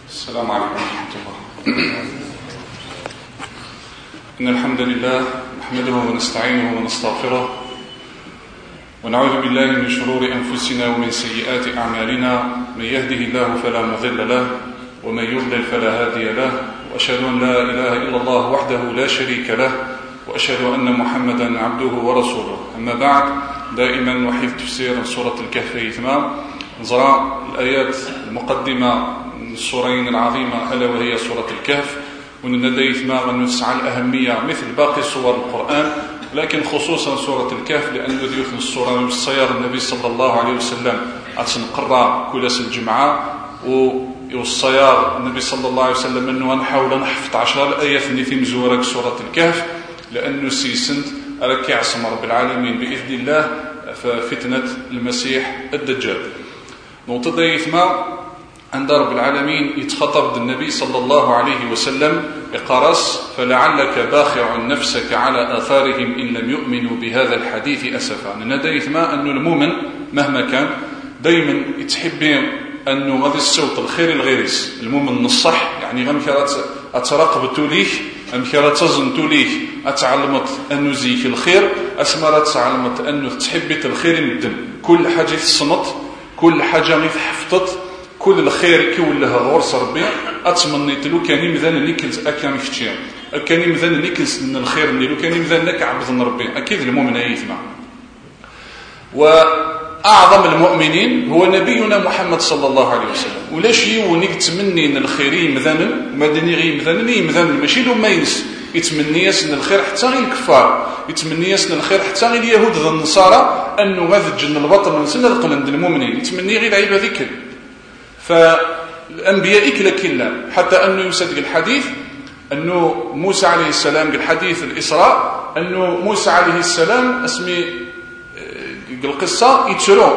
السلام عليكم ورحمة الله. إن الحمد لله نحمده ونستعينه ونستغفره ونعوذ بالله من شرور أنفسنا ومن سيئات أعمالنا. من يهده الله فلا مضل له ومن يضلل فلا هادي له، وأشهد أن لا إله إلا الله وحده لا شريك له، وأشهد أن محمدا عبده ورسوله. أما بعد، دائما نحيف تفسير سورة الكهف يتمام نزرع الآيات المقدمة من السورين العظيمة ألا وهي سورة الكهف، ونندي ثماما نسعى الأهمية مثل باقي سور القرآن، لكن خصوصا سورة الكهف لأن ذيوث السورة والسيار النبي صلى الله عليه وسلم أتنقرأ كل الجمعة، والسيار النبي صلى الله عليه وسلم أنه نحاول نحفظ 10 الآيات التي مزورك سورة الكهف، لأنه سيسنت أركي عصم رب العالمين بإذن الله ففتنة المسيح الدجال. نقطة دايثما عند رب العالمين يتخطب النبي صلى الله عليه وسلم إقارس فلعلك باخع نفسك على آثارهم إن لم يؤمنوا بهذا الحديث أسفا. ندايثما أنه المؤمن مهما كان دايما يتحبين أنه غادي الصوت الخير الغيرس المؤمن الصح، يعني غمكرات أتراقبت ليه أمكرات تزنت ليه أتعلمت أنه زيك الخير أسمرت تعلمت أنه تحبت الخير مدن كل حاجة الصمت كل حاجة حفظت كل الخير كي ولا غورس ربي أتمنيت له كان يمذن نيكلز أكام كتير كان يمذن نيكلز من الخير اللي له كان يمذن لك عبد ربي. أكيد المؤمن يسمع. وأعظم المؤمنين هو نبينا محمد صلى الله عليه وسلم، ولا شيء ونيك تمني ان الخير يمذن مدني غير يمذن ماشي له ما ينس يتمني ان الخير حتى غير الكفار، يتمني ان الخير حتى غير اليهود والنصارى انه غادي تجن البطل نسن القلند المؤمنين يتمني غير العيبه ذيك. فالانبياء كلا حتى انه يصدق الحديث انه موسى عليه السلام بالحديث الاسراء انه موسى عليه السلام اسمي القصه يتشرو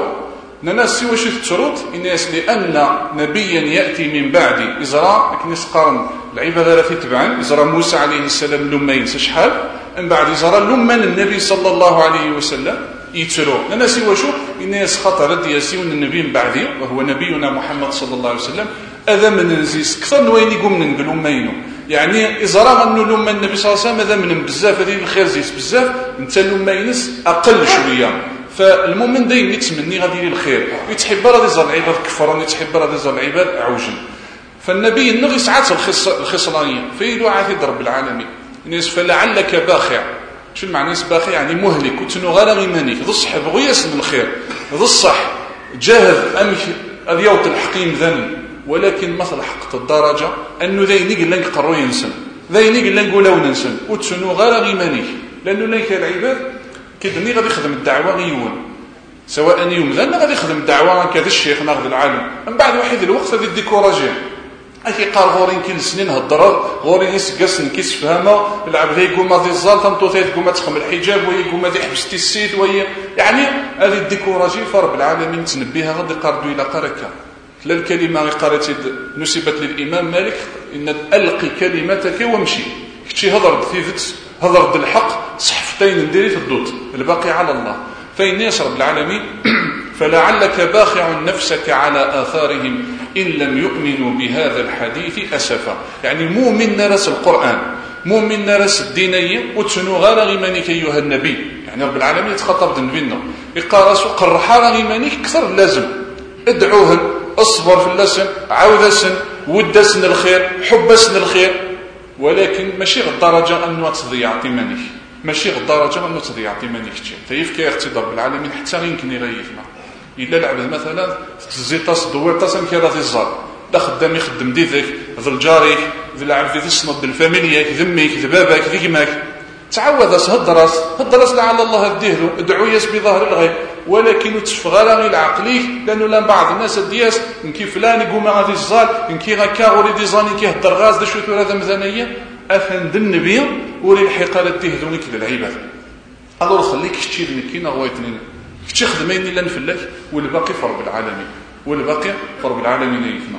ناس واش تشروط الناس لان نبيا ياتي من بعد ازراء لكن يسقرن العباده في تبعا ازراء موسى عليه السلام لما ينسى شحال من بعد ازراء لما النبي صلى الله عليه وسلم يتشرو الناس واشو الناس خطر دياسيون النبي من بعدي وهو نبينا محمد صلى الله عليه وسلم اذا من نزيس كثر وين يقوم نقولوا ماينو يعني ازراء انه لما النبي صلى الله عليه وسلم اذا من بزاف هذه الخير زيس بزاف انت لما ينس اقل شويه. فالمؤمن دايما يتمني غادي الخير يتحب راضي يزال العباد كفران يتحب راضي يزال العباد عوجا. فالنبي النغي ساعات الخسرانيه في عهد رب العالمين الناس فلعلك باخع. شو المعنى باخع؟ يعني مهلك وتنو غير غيمانيك ذو الصح بغي يسن الخير ذو الصح جاهد امك اليوت الحقيم ذن، ولكن مثل حقت الدرجه انه ذينيق لا يقروا ينسن ذينيق لا نقولوا ننسن وتنو غير غيمانيك، لانه ليك العباد كيدني غادي يخدم الدعوه غيون سواء يوم ذا غادي يخدم الدعوه كذا الشيخ ناخذ العالم من بعد واحد الوقت غادي ديكوراجي اكي قال غورين كل سنين هضر غورين يسقسن كيس فهمه العبد يقول ما دي الزال تنطوث يقول ما تخم الحجاب ويقول ما دي حبستي السيد وهي يعني هذه الديكوراجي فرب العالمين تنبيها غادي قردوا الى قركه. لا الكلمه قرات نسبت للامام مالك ان القي كلمتك وامشي كتشي هضر ثيفت هضر الحق صحفتين نديري في الضوط الباقي على الله. فإن يسرب العالمين فلعلك باخع نفسك على آثارهم إن لم يؤمنوا بهذا الحديث أسفا. يعني مؤمن نرس القرآن مؤمن نرس الدينية وتشنو غير غيمانيك أيها النبي. يعني رب العالمين يتخطب النبي يقارسوا قرحا غيمانيك كثر لازم ادعوهن اصبر في اللسن عاوذسن ودسن الخير حبسن الخير، ولكن ماشي الدرجه انه تضيع تيمانيك ماشي الدرجه انه تضيع تيمانيك تيف كي اختبار بالعالمين حتى يمكن يغيفنا الا العبد مثلا تزيطاس دويرطاس كي راضي الزار لا خدام يخدم ديك ذا الجاريك ذا العبد ذي الصند الفاميلياك ذميك ذبابك ذيماك تعوذ هدرس لعل الله يديهلو ادعو ياس بظهر الغيب، ولكن تشفغل غير العقليك لانه لان بعض الناس دياس كي فلان يقوم غادي الزال كي غاكا وري دي زاني كي هدر غاز دا شوتو هذا مزانيه افن النبي وري الحقاله ديهلوني كذا العباد الله خليك تشير نكينا غويتني كتشي خدميني لان فلاك والباقي فرب العالمين والباقي فرب العالمين يفنا.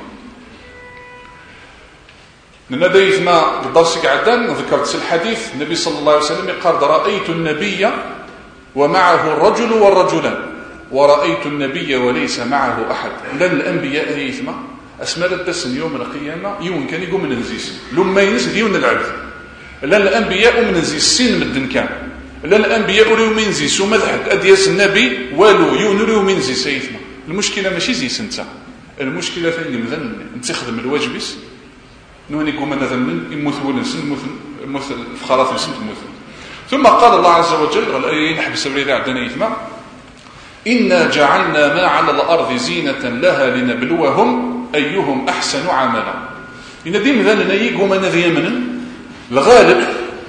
لنا يثما الدرس قعدان ذكرت الحديث النبي صلى الله عليه وسلم قال رأيت النبي ومعه الرجل والرجلان ورأيت النبي وليس معه أحد. لن الأنبياء يثما اسماء الدسن يوم القيامه يون كان يقوم من نزيس لما ينس ديون العبد لا الانبياء من نزيس سين مدن كان لا الانبياء ريو من زيس وما حد ادياس النبي والو يون ريو من زيس سيفنا المشكله ماشي زيس انت المشكله فين مثلا انت تخدم الواجبس نوني يقوم انا ذنب يموت ونس يموت في خلاص نسمت يموت. ثم قال الله عز وجل نحبس بريده عندنا يثمع إنا جعلنا ما على الأرض زينة لها لنبلوهم أيهم أحسن عملا. إن دي مثلا يقوم أنا ذي يمنا الغالب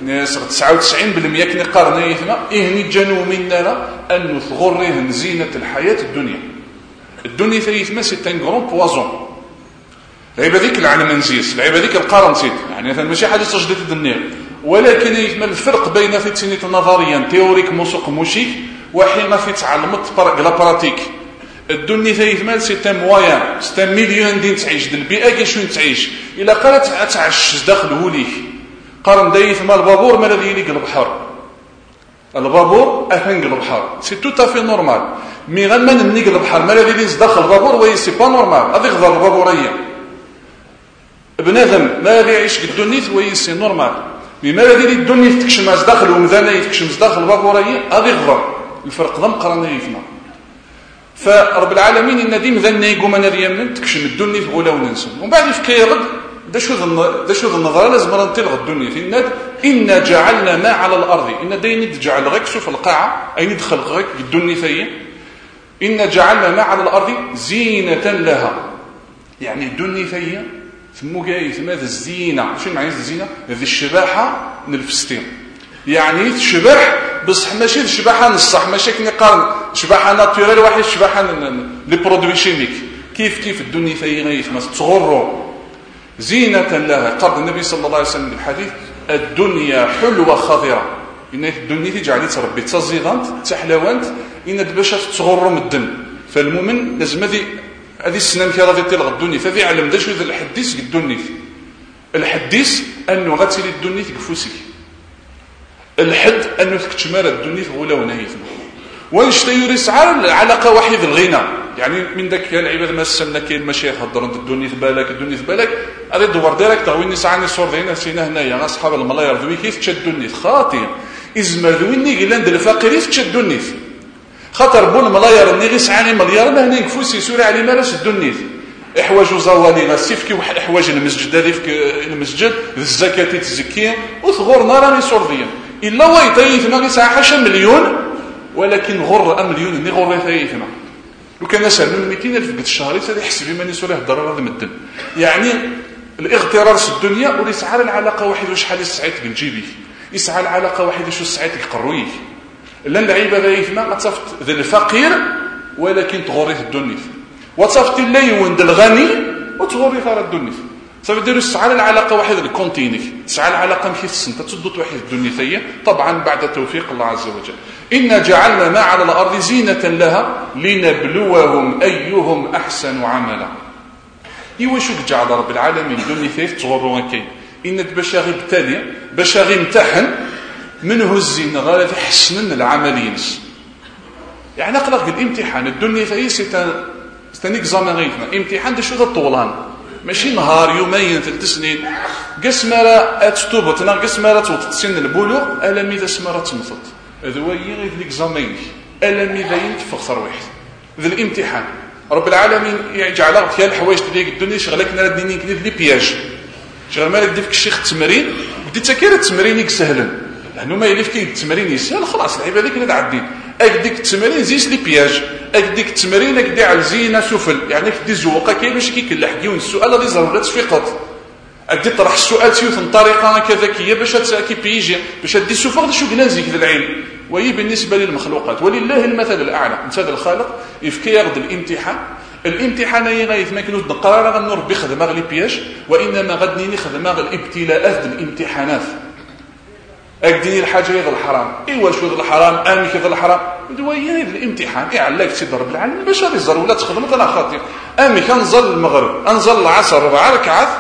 99% كني قارنا يثمع إهني جنو منا أن ثغرهن زينة الحياة الدنيا ثيثما سيتان غرون بوازون العيبة ذيك العالم نزيس العيبة ذيك القارن سيت يعني مثلا ماشي حاجة تجدد الدنيا ولكن يثما الفرق بين ثيتسينيت نظريا تيوريك موسوق موشيك وحين في تعلمت لا براتيك الدنيا ثيثما سيتان مويان سيتان مليون دين تعيش البيئة كيشوين تعيش إلا قالت تعش داخله ليك قارن دايثما البابور ما الذي يليق البحر البابور أفنق البحر سي تو تافي نورمال مي غير ما ننيق البحر ما الذي يليق داخل البابور وي سي با نورمال هذا يغضر البابورية بنادم ما الذي يعيش الدنيا وي سي نورمال مي ما الذي الدنيا تكشم داخل ومذانا يتكشم داخل البابورية هذا يغضر الفرق ضم قرانا يفنا فرب العالمين ان ديم ذا يقوم انا ديالنا تكشم الدنيا في غلا وننسى ومن بعد في كيرد دا شو النظره لازم ننطلق الدنيا في الناد ان جعلنا ما على الارض ان داين تجعل غيك في القاعه اي ندخل غيك الدنيا فيا ان جعلنا ما على الارض زينه لها يعني الدنيا فيا ثم جاي ثم هذا الزينه شنو معنى الزينه هذه الشباحه من الفستين يعني تشبح بصح ماشي الشباحه نصح ماشي كني قارن شباحه ناتوريل واحد شباحه لي برودوي شيميك كيف الدنيا فيغيث ما تغروا زينه لها قال النبي صلى الله عليه وسلم في الحديث الدنيا حلوه خضره ان الدنيا تجعل تربي تزيدانت تحلوانت ان باش تغروا من الدم فالمؤمن لازم هذه السنه كي غادي تلغى الدنيا فذي علم دا شو الحديث الدنيا الحديث انه غتسيلي الدنيا تكفوسك الحد أنه تكتمال الدنيا في غلا ونهيثنا ونشتي يسعى علاقة واحد الغنى يعني من ذاك العباد ما سلنا كاين المشايخ هضروا الدنيا في بالك هذا الدوار ديريكت وين يسعى صور ذينا سينا هنايا اصحاب الملاير ذوي كيف تشدوني خاطر ازما ذويني قلند الفقير تشدوني خاطر بون ملاير ني غيسعاني مليار ما هنا يكفوسي سوري علي مالاش الدنيا احواج زوالي غاسيفكي واحد احواج المسجد هذه في المسجد الزكاه تزكيه وثغور ناراني صورذيا الا ويطيث ما غيسعى حاشا مليون ولكن غر مليون ني غر ثيثنا لو كان سالوا 200,000 قد الشهر يحسب ماني سوري الضرر هذا مدن يعني الاغترار في الدنيا وليسعى العلاقه واحد وشحال يسعيك بالجيبي يسعى العلاقه واحد وش سعيك قرويه لا العيبه ذايثنا غتصفت ذا الفقير ولكن تغري الدنيا وتصفت اللي وند الغني وتغري ثار الدنيا صافي ديروا تسعى العلاقه واحد الكونتينيك تسعى العلاقه ماشي السنه تصدط واحد الدنيا ثيه طبعا بعد توفيق الله عز وجل إنا جعلنا ما على الأرض زينة لها لنبلوهم أيهم أحسن عملا يوشك جعل رب العالمين دنيا ثيث تغروا كي إن بشاغي بالتالي بشاغي امتحن منه الزينة غالة حسن العملين يعني أقلق الامتحان الدنيا ثيث ستانيك زامغيثنا امتحان ده شو ذا الطولان ماشي نهار يومين 3 سنين قسم لا تتوبتنا قسم لا توتسن البلوغ ألا ميذا سمارة تمثط هذا هو يغيث ليكزامين ألا ميذا ينتفخ واحد ذا الامتحان رب العالمين يجعل غير خيال الحوايج ديال الدنيا شغلك نرا ديني كنيد لي بياج شغل ما يديك الشيخ التمرين بديت كير التمرين سهلا لانه ما يليف كي التمرين يسهل خلاص العيبه هذيك اللي عدين اكديك التمرين زيس لي بياج اكديك التمرين اكدي على الزينه سفل يعني كدي زوقه كاين باش كيكلح كيون السؤال اللي زربت في قط اكدي طرح السؤال سيوث طريقه كذكيه باش كي بيجي باش دي سفر شو قلازيك ذا العلم وهي بالنسبه للمخلوقات ولله المثل الاعلى انت هذا الخالق يفكي ياخذ الامتحان يغيث ما كنوز نقرا غنور بخدمه غلي بياج وانما غدني خدمه الابتلاءات الامتحانات اكديني الحاجه غير الحرام ايوا شو ذا الحرام امي كذا الحرام دويا الامتحان يعلك سيد رب العالمين باش غادي يزر ولا تخدم انا خاطر امي كنزل المغرب انزل العصر 4 ركعات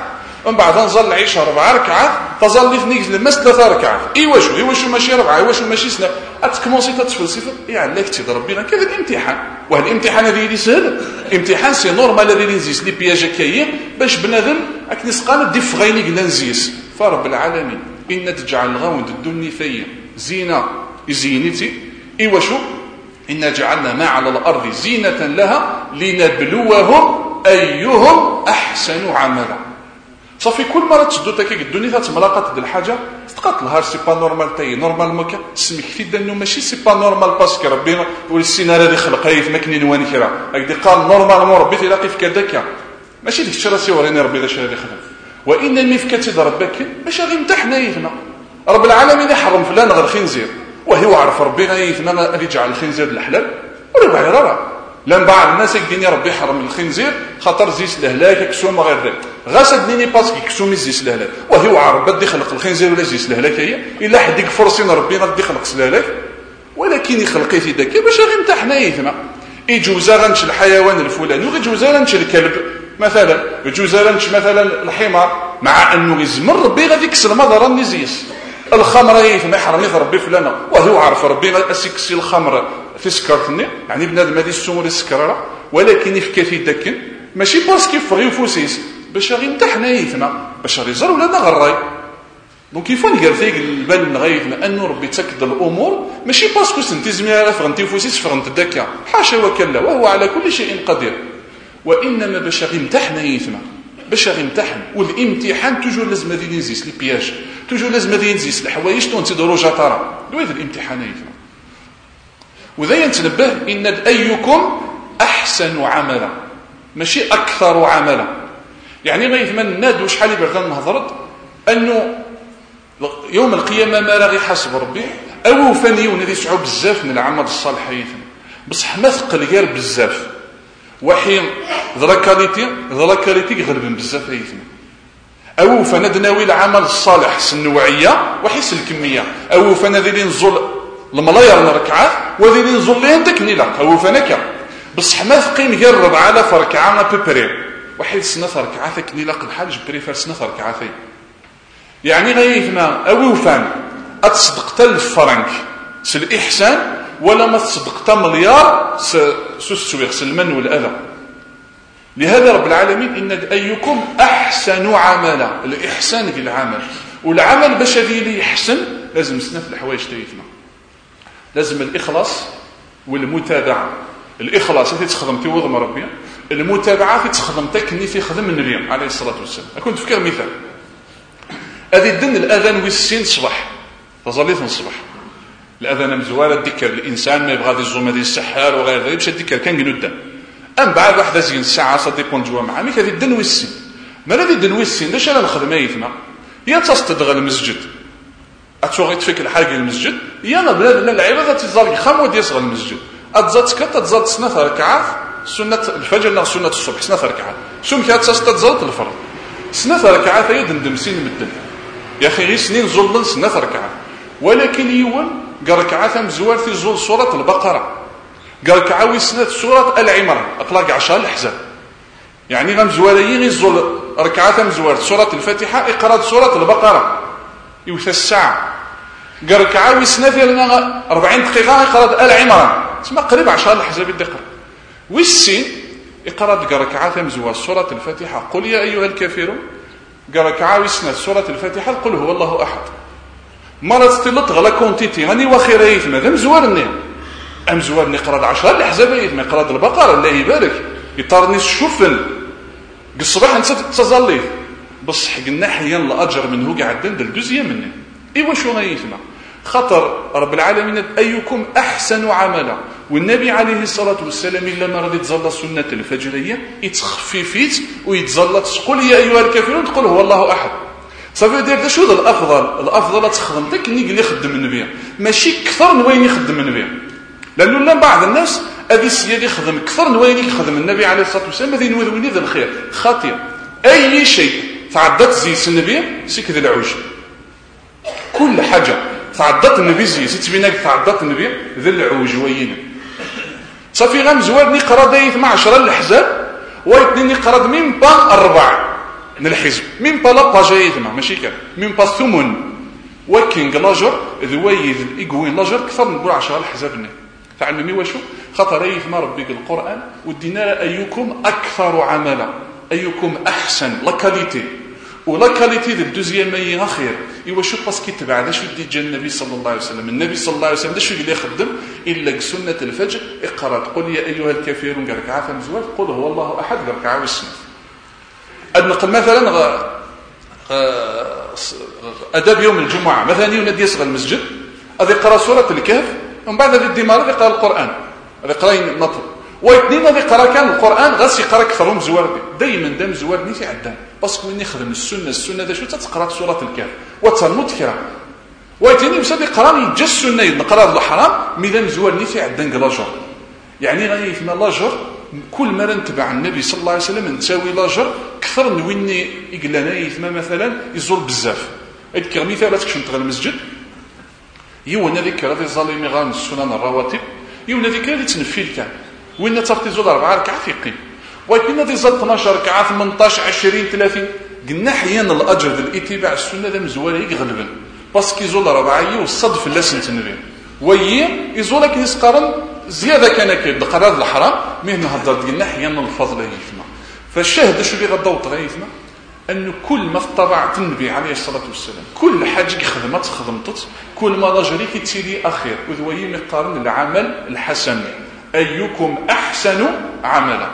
ومن بعد نظل العشاء 4 ركعات تظل لي ثنيك لمس 3 ركعات ايوا ماشي 4 ايوا ماشي سنه اتكمونسي تتفلسف يعني لك تضرب بينا كذا الامتحان وهذا الامتحان هذا اللي سهل امتحان سي نورمال هذا اللي نزيس لي بياج كاين باش بنادم راك نسقان دي فغيني كلا نزيس فرب العالمين ان تجعل الغوند الدنيا فيا زينه زينتي ايوا شو إن جعلنا ما على الأرض زينة لها لنبلوهم أيهم أحسن عملا صافي كل مرة تشدو تاكيك الدنيا تتملاقات ديال الحاجة تقاتلها سي با نورمال تاي نورمال مكا سميك في دانو ماشي سي با نورمال باسكو ربي والسيناريو اللي خلقها ما كاين وين كرا هكذا قال نورمال ربي تلاقي في كذاك ماشي ديك الشيء راه سيوريني ربي داش اللي خدم وإن مفكتي ربك باش غير امتحنا يثنا رب العالمين يحرم فلان غير خنزير وهو عرف ربنا يثنى اللي جعل الخنزير الحلال ولا بعير راه لان بعض الناس يقدين ربي حرم الخنزير خاطر زيس لهلاك كسوم غير ذلك غاسدني باسكي كسوم زيس لهلاك وهو عرف بده يخلق الخنزير ولا زيس لهلاك هي الا حد يكفرسين ربي غادي يخلق لهلاك ولكن يخلق في ذاك باش غير امتحنا يثنى يجوزا غنش الحيوان الفلاني ويجوزا غنش الكلب مثلا يجوزا غنش مثلا الحمار مع انه يزمر ربي غادي يكسر مضرا نزيس الخمر ما يحرمني ربي فلانه وهو عارف ربي اسكسي الخمر تسكرتني يعني بنادم هذه السمور السكراره ولكن يفكى داك ماشي باسكو فغي وفوسيس باش غير امتحنا يثنا باش غير يزر ولا نغراي دونك يفون قال فيك البال نغيثنا انه ربي تكد الامور ماشي باسكو سنتي زميره فغنتي وفوسيس فغنت داكا حاشا وكلا وهو على كل شيء قدير وانما باش غير امتحنا يثنا باش غير امتحن والامتحان توجور لازم هذه نزيس لي بياج توجور لازم هذه نزيس الحوايج تون تدرو جاترا دويت الامتحانات وذا ينتنبه ان ايكم احسن عملا ماشي اكثر عملا يعني ما يثمن نادو شحال يبغى نهضرت انه يوم القيامه ما راه يحاسب ربي او فني ونادي صعوب بزاف من العمل الصالح يثم بصح ما ثقل غير بزاف وحين ذراكاليتي غلب بزاف يثم او فندناوي العمل الصالح النوعيه وحيس الكميه او فنذي نزول الملاير ركعات وذي نزول لين داك نيلا او فنكا بصح ما ثقين غير 4000 ركعه ببري وحيد سنه ركعات كنيلا الحاج بريفير سنه ركعات يعني غيثنا او فان اتصدقت الفرنك سل الاحسان ولا ما تصدقت مليار سوسويغ سلمن والاذى لهذا رب العالمين ان ايكم احسن عملا الاحسان في العمل والعمل باش اللي يحسن لازم سنه في الحوايج تاعنا لازم الاخلاص والمتابعه الاخلاص اللي تخدم في وضم ربي المتابعه في تخدم تكني في خدم النبي عليه الصلاه والسلام كنت فكر مثال هذه الدن الاذان والسين صباح تظليت الصباح الاذان مزوال الذكر الانسان ما يبغى يزوم هذه السحار وغير ذلك باش الذكر كان قنودا ام بعد واحده زين ساعه صديقون جوا معاه مي هذه الدن والسين ما هذه الدن والسين باش انا نخدمها يثما يا تصدغ المسجد اتشوغيت فيك الحاجه المسجد يا بلاد العباده تزال خمو ديال صغر المسجد اتزات كتا تزال سنه ركعات سنه الفجر لا سنه الصبح سنه ركعات ثم كانت تزال الفرض سنه ركعات هي دندم سين مدن يا اخي غير سنين زول سنه ركعات ولكن يول قال ركعات مزوار في زول سوره البقره قال كعاوي سنه سوره العمران اطلق 10 الاحزاب يعني غمزوالين يزول ركعات مزوار سوره الفاتحه اقرا سوره البقره يوث الساعه قال كعاوي سنه ديالنا 40 دقيقه يقرا العمران تسمى قريب 10 الاحزاب يدقر والسين يقرا ركعات مزوار سوره الفاتحه قل يا ايها الكافرون قال كعاوي سنه سوره الفاتحه قل هو الله احد مرات تلط غلا كونتيتي غني واخيرا يثما ذا مزوارني امزوارني قرا 10 الاحزاب يثما قرا البقره الله يبارك يطارني الشوفن الصباح انت تظلي بصح قلنا حيا الاجر منه قاعد ندير جزيه مني ايوا شو غيثما خطر رب العالمين ايكم احسن عملا والنبي عليه الصلاه والسلام لما رضي تزلى السنه الفجريه يتخففيت ويتزلط تقول يا ايها الكافرون تقول هو الله احد صافي دير شو الافضل تخدمتك ني اللي يخدم النبي ماشي كثر من وين يخدم النبي لانه لا بعض الناس هذه السياد يخدم كثر من وين يخدم النبي عليه الصلاه والسلام هذه نوذوني ذا الخير خاطئ اي شيء تعدت زي النبي سكذ العوج كل حاجه تعدت النبي زي تبينك تعدت النبي ذا العوج وين صافي غمزوارني قرا دايث مع 10 الاحزاب واثنين قرا من با 4 الحزب من بلا باجايتنا ماشي كان من با ثمن وكينغ لاجر ذوي الايغوين لاجر اكثر نقول 10 الحزب تعلمي واشو خاطر يفهم ربي القران ودينا ايكم اكثر عملا ايكم احسن لا كاليتي ولا كاليتي دو دوزيام ماي اخير ايوا شو باسكو تبع ذا شو دي النبي صلى الله عليه وسلم النبي صلى الله عليه وسلم شو اللي يخدم الا سنه الفجر اقرا قل يا ايها الكافرون قال لك عافا مزوال قل هو الله احد قال لك عاوز النقل مثلا اداب يوم الجمعه مثلا ينادي يصغى المسجد هذا يقرا سوره الكهف ومن بعد هذا الدمار يقرا القران هذا يقرا نطر واثنين هذا يقرا كان القران غاس يقرا اكثرهم زوار دائما دام زوار نيتي عدان باسكو وين يخدم السنه ذا شو تقرا سوره الكهف وتنوض كرا واثنين مشى يقرا يجا السنه نقرا الحرام ميدان زوار نيتي عدان لاجر يعني غادي يفهم لاجر كل ما نتبع النبي صلى الله عليه وسلم نساوي لاجر اكثر من وين يقلنا يفهم مثلا يزور بزاف هذيك مثال تكشف تغل المسجد يونا ذيك هذا الظالم غان السنن الرواتب يونا ذيك اللي تنفيل كان وين تاخذ زول 4 ركعات يقيم وكنا ذي زاد 12 ركعه 18 20 30 قلنا حيان الاجر ديال الاتباع السنه ذا مزوال يغلبن باسكو زول 4 يوصد في اللسن النبي وي يزول كي يسقرن زياده كان كيدقر هذا الحرام مهن هضر قلنا حيان الفضل يفما فالشاهد شو اللي غدوط غيفما أنه كل ما اتبعت النبي عليه الصلاة والسلام كل حاجة خدمت كل ما رجلي كتيري أخير وذوي مقارن العمل الحسن أيكم أحسن عملا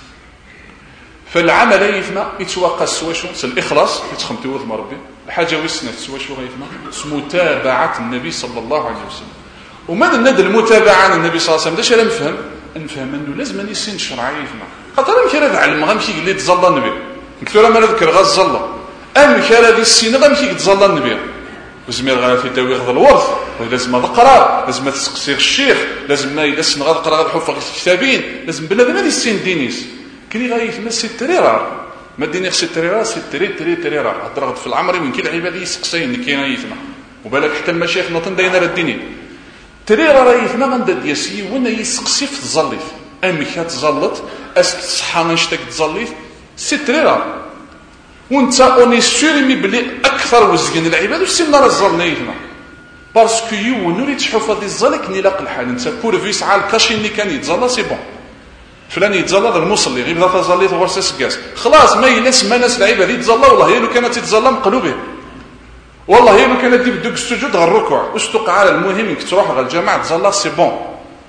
فالعمل يفما يتوقع سواشو الإخلاص يتخمتي وذم ربي الحاجة ويسنة سواشو غيفما متابعة النبي صلى الله عليه وسلم وماذا ندى المتابعة عن النبي صلى الله عليه وسلم داش أنا نفهم أنه لازم يسين شرعي يفما خاطر يمكن هذا علم غمشي اللي تزلى النبي كثيرا ما نذكر غاز الزلا كان هذه السنه غمشي يتزلى النبي وزمير غا في تويغ الورث ولازم تقرا لازم تسقسي الشيخ لازم الا سن غتقرا الحفظ الكتابين لازم بنادم هذه السن دينيس كلي غايف ما سي تريرار ما ديني خص تريرار سي تريرار هضرت في العمر وين كاين العباد يسقسين كاين يفهم وبالك حتى المشايخ نوطن داينا الديني تريرار يفهم غندد ياسي وين يسقسي في تزليف امك تزلط الصحه نشتك تزليف سي تريرار وانت اوني سوري بلي اكثر وزقن العباد وسي نار الظل يفهم باسكو يونو اللي تحوف هذه الظلك نلاق الحال انت كورفيس على الكاشي اللي كان يتزلى سي بون فلان يتزلى هذا المصلي غير بدا تزلي ورث سكاس خلاص ما يناس ما ناس العباد يتزلى والله هي لو كانت تتزلى مقلوبه والله هي لو كانت بدك السجود على الركوع واستقع على المهم انك تروح على الجماعه تزلى سي بون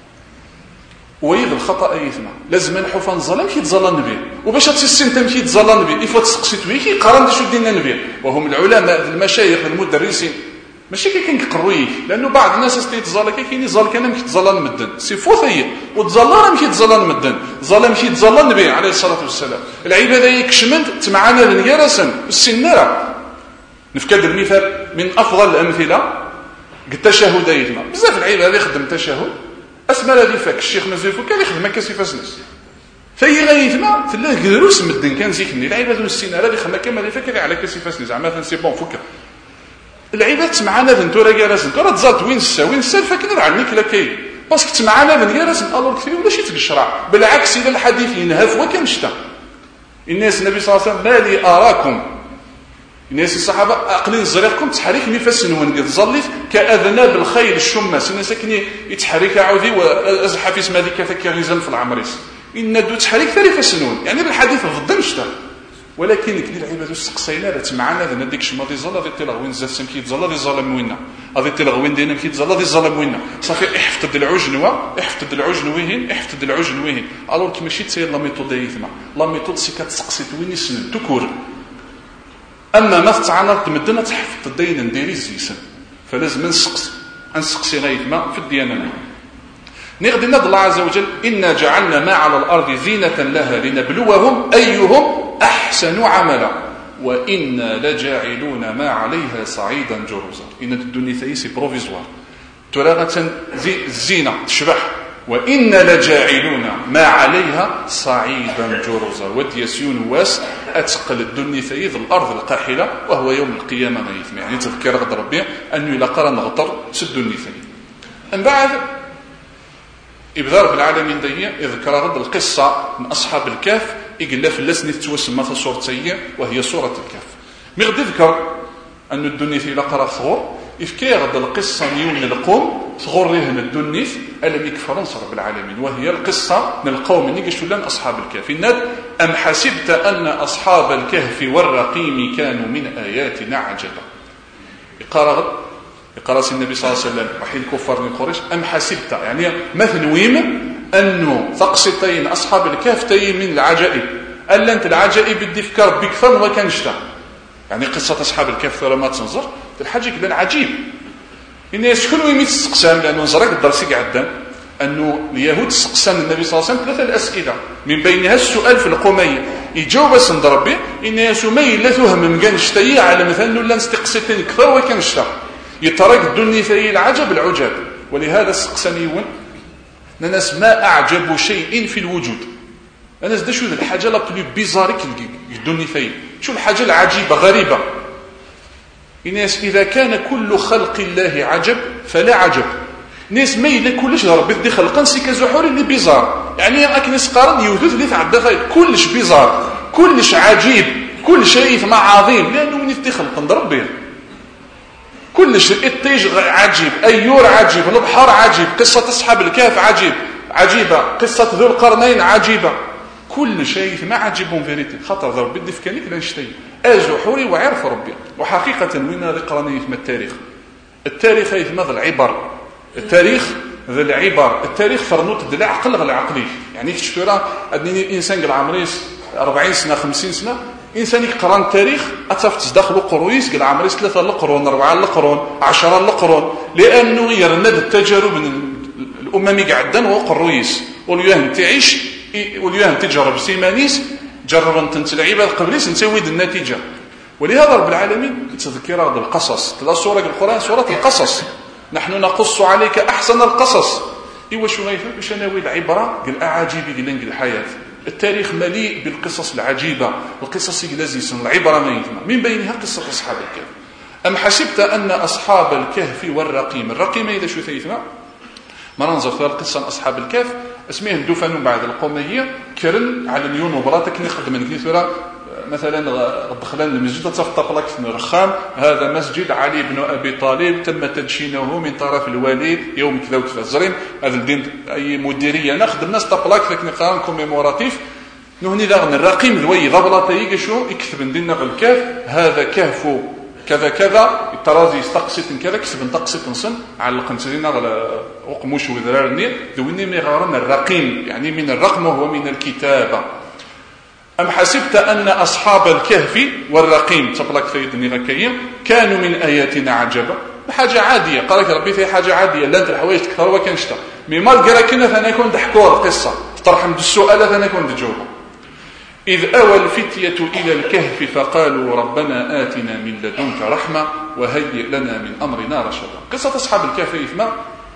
ويغ الخطا يثنى لازم نحوف نظلم كي تزلى النبي وباش تسنتم كي تزلى النبي يفوت تسقسيت ويكي قارن شو دينا النبي وهم العلماء المشايخ المدرسين ماشي كي كنقرويه لانه بعض الناس يتزلى كاين يزال كان كي تزلى المدن سي فوثيه وتزلى راه كي تزلى المدن ظلم كي تزلى النبي عليه الصلاه والسلام العباده يكشمنت تمعنا لليرسن السناره نفكر المثال من افضل الامثله التشهد يثنى بزاف العباد يخدم التشهد اسمى الذي فاك الشيخ نزيفو كان يخدم هكا سيفاسنس فهي غايثنا تلاه قدروس مدن كان زيكني العباد والسنه هذه خدمه كما اللي فاك على كسيفاسنس زعما سي بون فكر العباد تسمعنا ذنتو راه جالسين ترى تزات وين فاكر عنك لا كاين باسكو تسمعنا ذن جالسين الور كثير ولا شي تقشرع بالعكس الى الحديث ينهف وكان شتا الناس النبي صلى الله عليه وسلم ما لي اراكم الناس الصحابه عقلين زريقكم تحريك مفسنون قد ظليت كاذناب الخيل الشماس الناس كني يتحرك عودي وازحف اسم هذيك كغزال في العمريس ان دو تحريك ثري فسنون يعني بالحديث غدا شتا ولكن كدي العباد استقصينا لا تمعنا ذا نديك شماضي زلا ذي تلغوين زاسم كي تزلا ذي ظلم وينا هذي تلغوين دينا كي تزلا ذي ظلم وينا صافي احفظ العجنوه احفظ العجنوين الوغ كي ماشي تسير لا ميثود يثما لا ميثود سي كتسقسي وين يسن تكور اما ما تعنرت مدنا تحفظ الدين نديري زيسن فلازم نسقسي غيثما في الديانه نغدي نضل الله عز وجل إنا جعلنا ما على الأرض زينة لها لنبلوهم أيهم أحسن عملا وإنا لجاعلون ما عليها صعيدا جرزا إن الدنيا ثيسي بروفيزوار تراغة الزينة تشبح وإنا لجاعلون ما عليها صعيدا جرزا وديسيون واس أتقل الدنيا ثيث الأرض القاحلة وهو يوم القيامة غيثم يعني تذكر غد ربي أنه لقرا نغطر سد الدنيا ثيث أن بعد إبذار بالعالمين دي يذكر غد القصة من أصحاب الكهف إقلا فلسني تتوسمى صورتي وهي صورة الكهف. مي غادي نذكر أن الدنيا إلا قرا ثغور إفكي غدا القصة نيون القوم ثغور رهن الدنيا ألم يكفرن رب العالمين، وهي القصة القوم اللي قشولان أصحاب الكهف. الناد أم حسبت أن أصحاب الكهف والرقيم كانوا من آياتنا عجبا. يقرأ النبي صلى الله عليه وسلم وحيد كفار من قريش أم حسبت يعني مثل ويم أنه تقسطين أصحاب الكهف تي من العجائب ألا أنت العجائب بدي فكر بكثر ما كانشتا. يعني قصة أصحاب الكهف لما تنظر الحاجة كلان عجيب. الناس شكون ويميت السقسام لأنه نزرق الدرسي قعدان أنه اليهود استقسم النبي صلى الله عليه وسلم 3 أسئلة من بينها السؤال في القومية يجاوب سند ربي الناس ما إلا تهم مكانشتي على مثلا لا نستقسطين كثر وكانشتا يترك الدنيا في العجب العجاب. ولهذا السقسانيون الناس ما أعجب شيء في الوجود. الناس ده شو الحاجة لا بلو بيزاريك الدنيا فيه شو الحاجة العجيبة غريبة. الناس إذا كان كل خلق الله عجب فلا عجب. ناس ما إلا كلش ربي دي خلقا سيكا زحور اللي بيزار يعني أكنس قارن يوثوث اللي تعدى فيه كلش بيزار كلش عجيب كل شيء ما عظيم لأنه من يفتي خلقا ربي كلش الطيج عجيب أيور عجيب البحر عجيب قصة أصحاب الكهف عجيبة قصة ذو القرنين عجيبة كل شيء ما عجبهم فيريتي خاطر ضرب بدي في كانك لا نشتي أزحوري وعرف ربي. وحقيقة وين هذا قرني يثم التاريخ يثم العبر التاريخ ذا العبر التاريخ فرنوت ذا العقل غير العقلي يعني كتشتورا أدني إنسان قال عمريس 40 سنة 50 سنة إنسان يقرأ التاريخ أتفت داخل قرويس قال عمريس 3 القرون 4 القرون 10 القرون لأنه يرند التجارب من الأمم قعدان وقرويس واليوم تعيش واليوم تجرب سيمانيس جرب أن تلعب قبليس نسوي النتيجة. ولهذا رب العالمين تذكر هذا القصص تلا سورة القرآن سورة القصص نحن نقص عليك أحسن القصص. إيوا شو غيفهم باش ناوي العبرة قال أعاجيب قال الحياة. التاريخ مليء بالقصص العجيبة القصص التي العبرة ما يثمى من بينها قصة أصحاب الكهف. أم حسبت أن أصحاب الكهف والرقيم الرقيم إذا شو ثيثمى ما ننظر في القصة أصحاب الكهف اسمه الدفن بعد القومية كرن على اليون وبراتك نخدم من كثيرا مثلا دخلنا المسجد تفتق لك في الرخام هذا مسجد علي بن أبي طالب تم تدشينه من طرف الوليد يوم كذا وكذا زرين هذا الدين أي مديرية ناخذ الناس تبلاك لك نقران كوميموراتيف نهني ذا الرقيم ذوي ضبلة يجشو يكتب ندينا الكهف هذا كهف كذا كذا الترازي يستقصد كذا كسب تقصد نصن على القنصلين على وقموش وذرارني ذويني مغارن الرقيم يعني من الرقم وهو من الكتابة. أم حسبت أن أصحاب الكهف والرقيم تبلك سيدني غكية كانوا من آياتنا عجبا حاجة عادية قال لك ربي في حاجة عادية لا أنت الحوايج تكثر وكنشتا مما قال كنا ثنا يكون تحكوا القصة تطرح السؤال ثنا يكون تجاوبه. إذ أوى الفتية إلى الكهف فقالوا ربنا آتنا من لدنك رحمة وهيئ لنا من أمرنا رشدا. قصة أصحاب الكهف إثما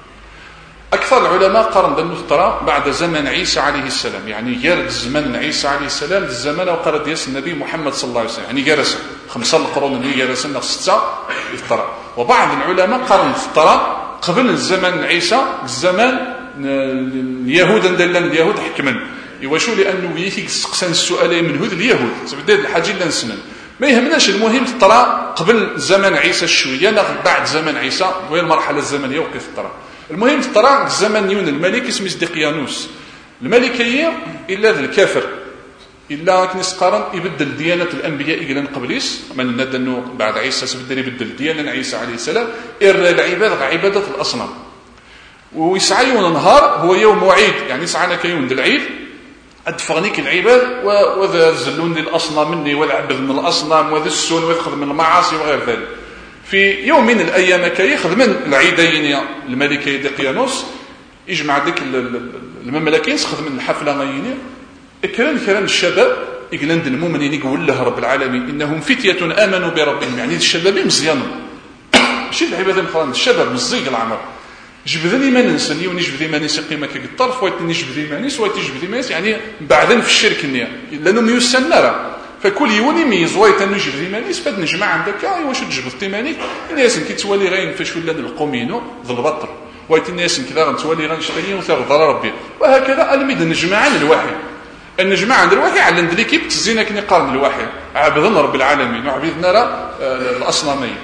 أكثر العلماء قرن ذنه اخترى بعد زمن عيسى عليه السلام يعني يرد زمن عيسى عليه السلام الزمن وقرد يس النبي محمد صلى الله عليه وسلم يعني جرس 5 القرون اللي جرسنا 6 اخترى. وبعض العلماء قرن اخترى قبل الزمن عيسى الزمان اليهود عندنا اليهود حكمن يواشو لأنه يثيق سقسان السؤال من هذ اليهود تبدأ الحاجة اللي نسنن ما يهمناش المهم تطرى قبل زمن عيسى الشوية ناخذ بعد زمن عيسى وهي المرحلة الزمنية وكيف تطرى. المهم تطرى زمن يون الملك اسمه دقيانوس الملكية إلا ذا الكافر إلا كنس قارن يبدل ديانة الأنبياء إلى قبليس من ندى أنه بعد عيسى سبدل يبدل ديانة عيسى عليه السلام العباد عبادة الأصنام ويسعيون نهار هو يوم عيد يعني يسعى كيوم العيد أدفغنيك العباد وذا الزلون للأصنام مني والعبد من الأصنام وذا السون ويأخذ من المعاصي وغير ذلك. في يوم من الأيام كي يأخذ من العيدين الملكي دقيانوس يجمع ذيك المملكين يأخذ من الحفلة غيني كران الشباب يقلند المؤمنين يقول له رب العالمين إنهم فتية آمنوا بربهم يعني الشباب مزيانهم ماشي العبادة مثلا الشباب مزيق العمر جبذني ما ننسني ونجبذي ما ننسي قيمة كالطرف ويتنجبذي ما ننسي ويتجبذي ما ننسي يعني بعدين في الشرك النية لأنهم يسنرا فكل يوم يميز ويتنجبذي ما ننسي فاد نجمع عندك واش تجبذ تيمانيك الناس كي تولي غين فاش ولا القومينو ذو البطر ويت الناس كذا غنتولي غنشتري وثغضر ربي وهكذا الميد نجمع عن الواحد ان جماعه الوحي على ليكيب تزينا كني قارن الوحي عبدنا رب العالمين وعبدنا الاصنامين.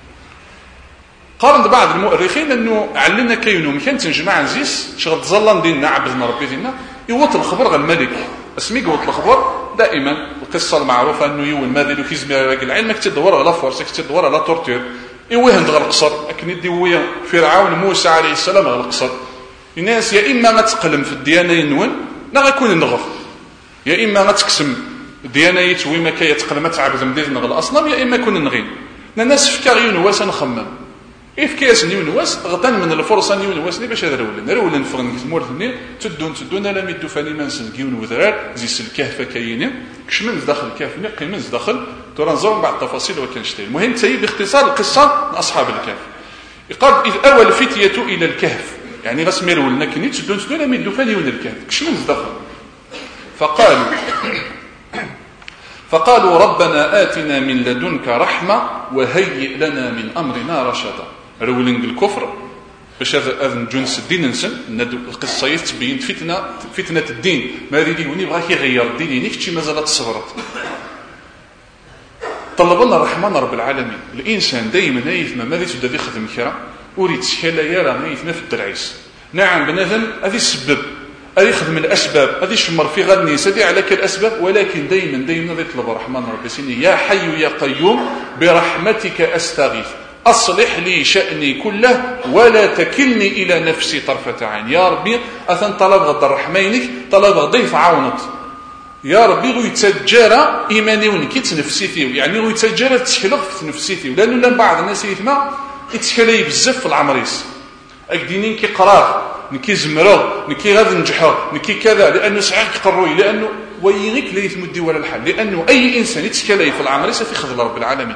قارن بعض المؤرخين انه علنا كاينو كانت جماعه نزيس شغل تظلم ديننا عبدنا ربي ديننا يوت الخبر غير الملك اسمي قوت الخبر دائما القصه المعروفه انه يول ماذا لو كيزمير راك العلم تدور على فورس تدور على تورتور يوهن غير القصر لكن يدي ويا فرعون موسى عليه السلام غير القصر الناس يا اما غتقلم في الديانه ينون لا غيكون النغف يا اما غتقسم الديانه ويما كيتقلم تعبد مدينه غير الاصنام يا اما كون نغين الناس فكر يونواس نخمم كيس نيونواس غدا من الفرصه نيونواس باش هذا رولن فغن كثمورثني تدون لا ميدو فاني منسن كيون وذرار زيس الكهف كاينين كشمن داخل الكهف قيمن داخل ترى نزور بعض التفاصيل وكنشتي المهم تاي باختصار القصه اصحاب الكهف يقال اذ اول الفتيه الى الكهف يعني غسمير ولنا كني تدون لا ميدو فاني ون الكهف كشمن داخل فقالوا ربنا آتنا من لدنك رحمة وهيئ لنا من أمرنا رشدا رولين الكفر باش هذا جنس الدين نسن القصة يتبين فتنة الدين ما يريد يوني بغا يغير الدين ينكتشي مازال تصبرت طلبنا الرحمن رب العالمين الإنسان دائما يثمى ماذا تبدا يخدم كرا وريد سكالا يرى يثمى في الدرعيس نعم بنادم هذه السبب هذه يخدم الأسباب هذه يشمر في غير الناس هذه على الأسباب ولكن دائما يطلب الرحمن ربي سيني يا حي يا قيوم برحمتك أستغيث أصلح لي شأني كله ولا تكلني إلى نفسي طرفة عين يا ربي أثن طلب غد الرحمينك طلب ضيف عونت يا ربي غو يتجارى إيماني ونكيت نفسيتي يعني غو يتجارى تشكلق في نفسيتي لأنه لم بعض الناس يثمى يتشكلي بزاف في العمريس أكدينين كي قرار نكي زمرو نكي غادي ننجحو نكي كذا لانه ساعات يقروي لانه ويغيك لا يتمدي ولا الحل لانه اي انسان يتكلف في العمريس في خذل رب العالمين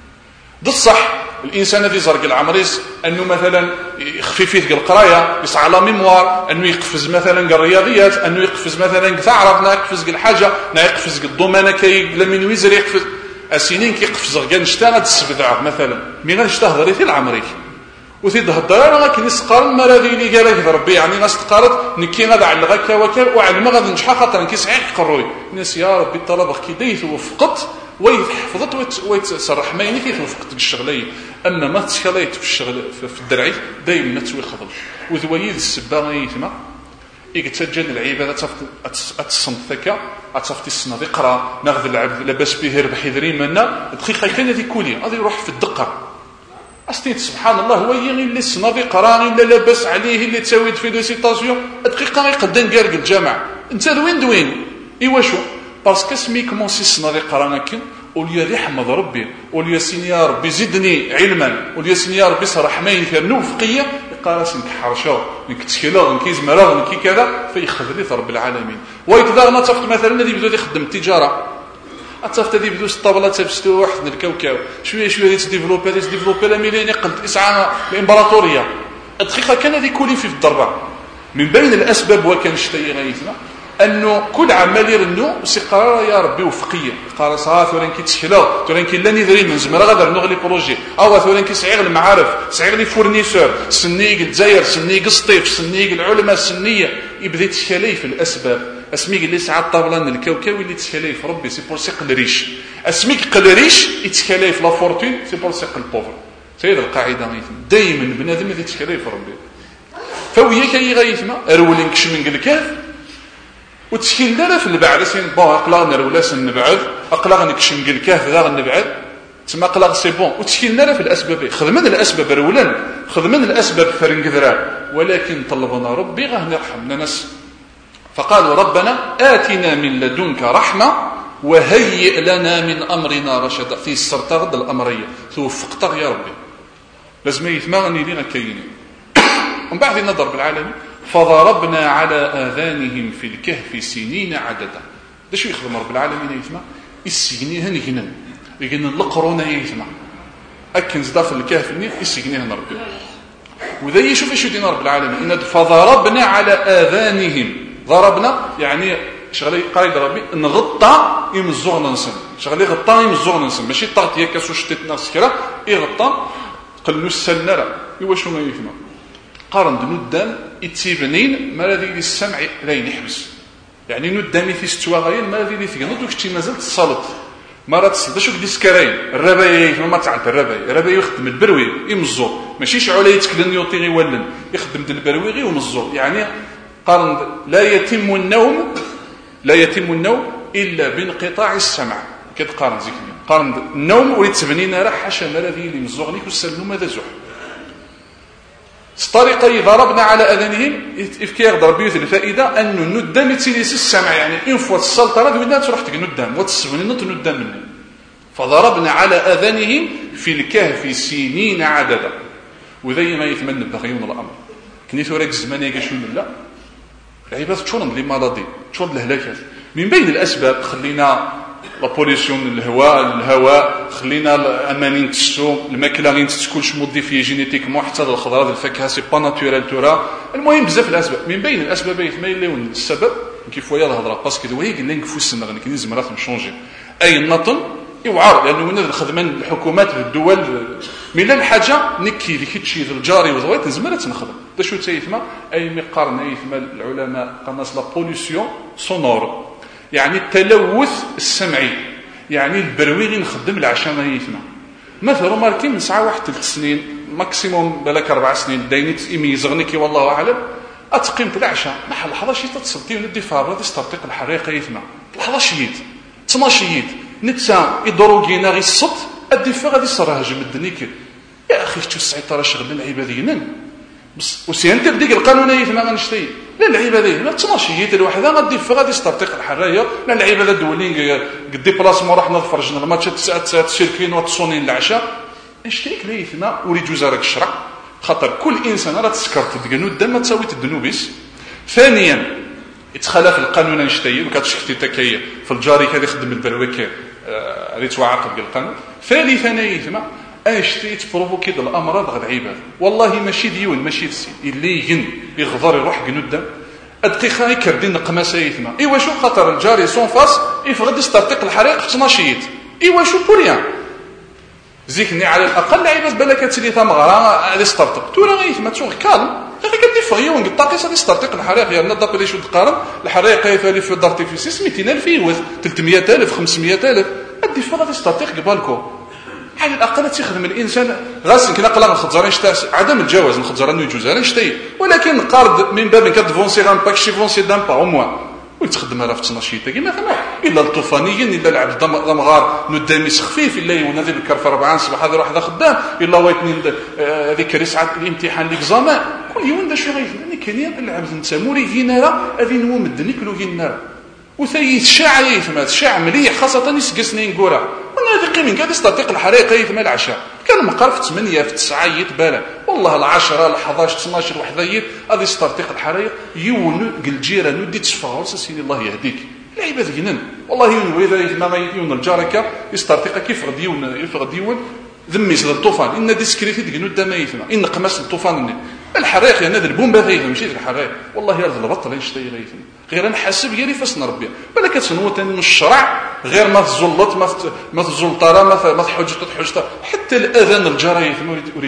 بالصح الانسان الذي زرق العمريس انه مثلا يخفي فيه القرايه يسعى على ميموار انه يقفز مثلا الرياضيات انه يقفز مثلا تعرف يقفز الحاجه يقفز الضمانه كي لمن ويزر يقفز السنين كيقفز غير نشتا السبدع مثلا مي غنشتا هضري في العمريك وثيد هضره لكن يسقرن ما الذي اللي قال ربي يعني ناس تقارط نكي غدا على غكا وكر وعلم غادي نجح خاطر كيسعيق قروي الناس يا ربي طلبك كي ديت وفقت ويحفظت ويتصرح ما يعني كيف وفقت الشغليه اما ما تشكليت في الشغل في الدرعي دايما تسوي خضل وذويد السبا يتما يتسجل العباده اتصنت ثكا اتصفتي السنه يقرا ناخذ العبد لاباس به يربح يدري منا دقيقه كان هذه كولي غادي يروح في الدقه أستيت سبحان الله هو اللي الصنادي قراني لا لاباس عليه اللي تساويد في ليسيتاسيون دقيقه يقدم كارق الجامع انت دوين ايوا شو باسكو سمي كومونسي الصنادي قرانا كن وليا يحمد ربي وليا سين يا ربي زدني علما وليا سين يا ربي صراحه ما يثير نوفقيه قراس نك حرشو نك تشكيلو نك يزمرو نك كذا فيخذ رب العالمين ويتدارنا تفت مثلا الذي بدا يخدم التجاره أتصفت هذه بدوس الطابلة تفستو واحد الكوكب شوية تديفلوبي لا مليون قلت إسعى الإمبراطورية الدقيقة كان هذه كولي في الضربة من بين الأسباب وكان شتي غيثنا أنه كل عمال يرنو سي قرار يا ربي وفقية قرار صار ثورين كي تشكلو ثورين كي لا ندري من زمرة غادر نغلي بروجي أو ثورين كي سعير المعارف سعير لي فورنيسور سنيق الجزائر سنيق السطيف سنيق العلماء السنية يبدا يتشكلي في الأسباب اسميك اللي ساعات طابلان الكوكب اللي تشكلي في ربي سي بور سيقل ريش اسميك قل ريش يتشكلي في لا فورتون سي بور سيقل بوفر سيد القاعده دائما بنادم اللي تشكلي في ربي فويا كي غيثما رولين كشمن الكهف وتشكيل لا في البعد سين بون اقلا نرولا سنبعد اقلا نكشم الكهف غير نبعد تما اقلا سي بون وتشكيل لا في الاسباب خدمنا الاسباب رولا خدمنا الاسباب فرنقذرا ولكن طلبنا ربي غير نرحمنا ناس فقالوا ربنا آتنا من لدنك رحمة وهيئ لنا من أمرنا رشدا في السرطة الأمرية توفقت يا ربي لازم يثمغني لنا كيني ومن بعد النظر بالعالم فضربنا على آذانهم في الكهف سنين عددا ده شو يخدم رب العالمين يثمع السجنيهن يجنن القرونة يثمع أكنز داخل الكهف السجنيهن ربي وذا يشوف ايش دين رب العالمين إن فضربنا على آذانهم ضربنا يعني شغلي قايد ربي نغطى يمزغنا نسن شغلي غطى يمزغنا نسن ماشي طاط ياك سوشتت ناس كرا يغطى قلنو السنرا ايوا شنو يفهم قارن دنودان يتيبنين ما الذي السمع لا ينحبس يعني ندامي في ستوا غير ما ذي ثقنط وكتي مازال تصلت ما راه تصل باش دي سكراين الرباي ما تعرف الرباي يخدم البروي يمزو ماشي شعوله يتكلن يوطي غي ولن يخدم البروي غي ومزو يعني قرن لا يتم النوم الا بانقطاع السمع كتقارن زيكني قارن النوم وليت تبنينا راه حاشا ما ذي اللي مزوغني وسلم ماذا زح الطريقه ضربنا على اذانهم افكي يقدر بيوت الفائده ان ندم تيليس السمع يعني ان فوا السلطه راه ودنا تروح تندم وتسبني ندم مني فضربنا على اذانهم في الكهف سنين عددا وذي ما يتمنى بغيون الامر كني ثورك الزمان يا شنو لا العباد تشون لي مالادي تشون الهلاكات من بين الاسباب خلينا لا بوليسيون الهواء خلينا الامانين تسو الماكله غير تكونش موديفيه جينيتيكمون حتى الخضره الفاكهه سي با ناتورال تورا المهم بزاف الاسباب من بين الاسباب يتميلون السبب كيف ويا الهضره باسكو دوي قلنا نكفو السنه غنكني لازم راه نشونجي اي النطن يوعر لانه من خدمان الحكومات في الدول من الحاجه نكي اللي كيتشي الجاري وزويت نزمر تنخدم دا شو تسيثما اي مقارنه يثما العلماء قناص لا بوليسيون سونور يعني التلوث السمعي يعني البروي غير نخدم العشاء ما يثما مثلا ماركين من ساعه واحد 3 سنين ماكسيموم بالك 4 سنين داينيت يميزغنيكي والله اعلم اتقيم العشاء محل لحظه شي تتصلتي وندي فابرا تسترطيق الحريقه يثما لحظه شيت 12 نتا يدروغينا غير الصوت الدفا غادي يصرها جمدنيك يا اخي شتو السعيطه راه شغل العباديين بس وسي انت بديك القانونيه ما غنشتي لا العباديه لا تماشيت الوحده غادي غادي يسترطيق الحرايه لا العباده الدولين قد ديبلاسمون رحنا فرجنا الماتشات ساعات شركين وتصونين العشاء اشتريك ليثنا وريد جزارك الشرع خاطر كل انسان راه تسكرت تقنو الدم تساوي الذنوبيس ثانيا يتخالف القانون نشتي وكتشكتي تكايه في الجاري كان يخدم البروكه اللي توعاقب بالقانون ثالثا يثما اشتي تبروفوكي د الامراض غير عباد والله ماشي ديون ماشي تسي اللي يغضر يروح قدام الدقيقه يكردين قماسه يثما ايوا شو خاطر الجاري سون فاس يفرض يسترطق الحريق في 12 ايوا شو بوريان زيكني على الاقل عباد بالك تسلي ثمغره غادي يسترطق تورا غيثما تشوف كالم كدي فغيه ونقطع قصه يسترطق الحريق يعني نضرب لي شو تقارن الحريق يفالي في دارتيفيسيس 200,000 يوث 300,000 500,000 ادي فغا يسترطق قبالكو على الاقل تخدم الانسان غاسل كنا قلا الخضران شتا عدم الجواز الخضران يجوز انا شتي ولكن قارد من باب كدفونسي غان باكشي فونسي دام با او موان ويتخدم راه في 12 كيما مثلا الا الطوفانيين الا العبد ضمغار نداميس خفيف الا ينادي بكر في 4 صباح هذا واحد خدام الا ويتني هذيك رسعه الامتحان ليكزامان كل يوم دا شي غيفني كاين العبد انت مورينا راه غادي نو مدني كلو كينا وثي الشاع يثما الشاع مليح خاصه يسقسني نقولها ونادي قيمين قاعد يستطيق الحريقه يثما العشاء كان مقر في 8 في 9 يتبالا والله العشرة 11 12 وحده غادي يستطيق الحريق يون الجيران ودي تشفاور سيدي الله يهديك العباد جنن والله يون اذا يثما يون الجاركه يستطيق كيف غادي يون ذمي زاد الطوفان ان ديسكريتي دقنو دما يثما ان قماس الطوفان الحريق يعني هذا البومبا غيثم ماشي الحريق والله يرضى البطل يشتي غيثم غير نحسب غير فاس ربي بالك تنوت من الشرع غير ما تزلط ما تزلطره ما تحجت حتى الاذان الجاري يثم وري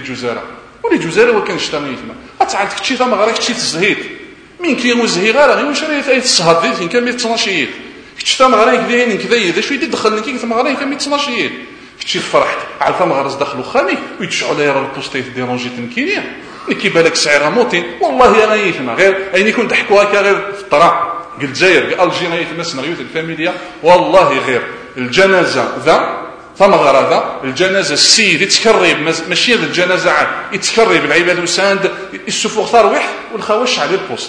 جزاره وكان شتا يثم تعرف كشي ثما غير كشي تزهيد من كي زهي غير واش راه الصهاد فين كان 112 كشي ثما غير كذاين كذا اذا شويه يدخلني كي ثما غير كان 112 كشي فرحت عرف ثما غير دخلوا خامي ويتشعل لي راه البوستي ديرونجي تنكينيا كي بالك سعرها موطين والله يا غيثما غير اين يكون ضحكوا هكا غير في الطرا قال الجزائر الجيريا يثما سيناريو الفاميليا والله غير الجنازه ذا ثما غير هذا الجنازه السيد يتكرب ماشي الجنازه عاد يتكرب العباد وساند السفوخ ثروح والخواش على البوست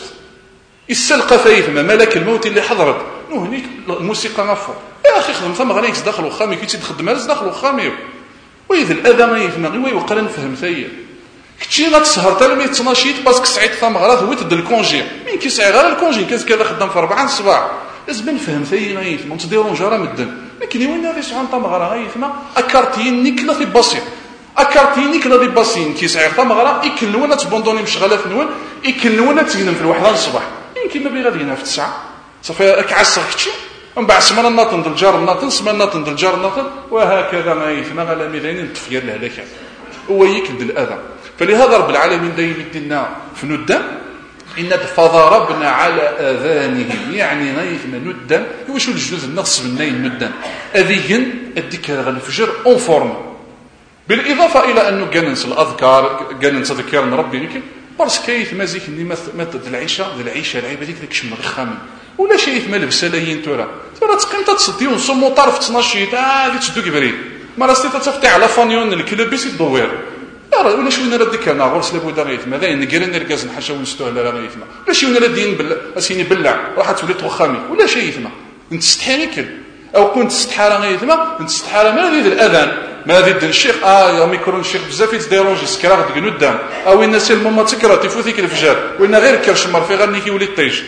السلقه فايثما ملك الموت اللي حضرت هنيك الموسيقى غفو يا اخي خدم ثما غير داخل خامي كي تخدم داخل خامي واذا الاذى ما يثما غير ويقرا نفهم ثيا كتشي غتسهر حتى ل 112 باسكو سعيد ثمغرات هو تد الكونجي من كيسعي غير الكونجي كذا خدام في 4 الصباح لازم نفهم ثي غيث ما تديرون جرا مدن لكن وين هذا سعان ثمغرا غيثما اكارتين نيكلا في باسي اكارتين نيكلا في باسين كيسعي ثمغرا يكل ولا تبوندوني مشغله في نون يكل ولا تجنن في الوحده الصباح يمكن ما بغى غادينا في 9 صافي كعصر كتشي من بعد سمانه ناطن د الجار ناطن سمانه ناطن د الجار ناطن وهكذا ما يثما غلا ميدانين التفير الهلاكات هو يكد الاذى فلهذا رب العالمين دايما يدينا في ندم إن فضربنا على آذانهم يعني نايثنا ندن وشو الجدود النقص بالناين ندن أذيهن الذكر الفجر أون فورم بالإضافة إلى أنه جننس الأذكار جننس ذكر ربي لكن برس كيف ما زيك إني مثل العيشة العيبة ديك شم الخامن ولا شيء ما لبس لاين ترى تقيم تصدي ونصمو طرف 12 هذه تشدو كبريد ما راستي تفتح على فانيون الكلوب بيس يدوير ولا شو نرى ديك انا غرس لابد غيث ما ذاين نقرن نركز نحشا ونستوه لا غيث ما ولا شي نرى دين بلا اسيني بلع راح تولي توخامي ولا شيء ثما نتستحي كل او كنت تستحارى غيث ما نتستحارى ما ذي الاذان ما ذي الشيخ يا ميكرون الشيخ بزاف يتديرونجي سكراغ ديك قدام او الناس الماما تكرا تفوتيك الفجار وين غير كرش مر في غير نيكي ولي طيش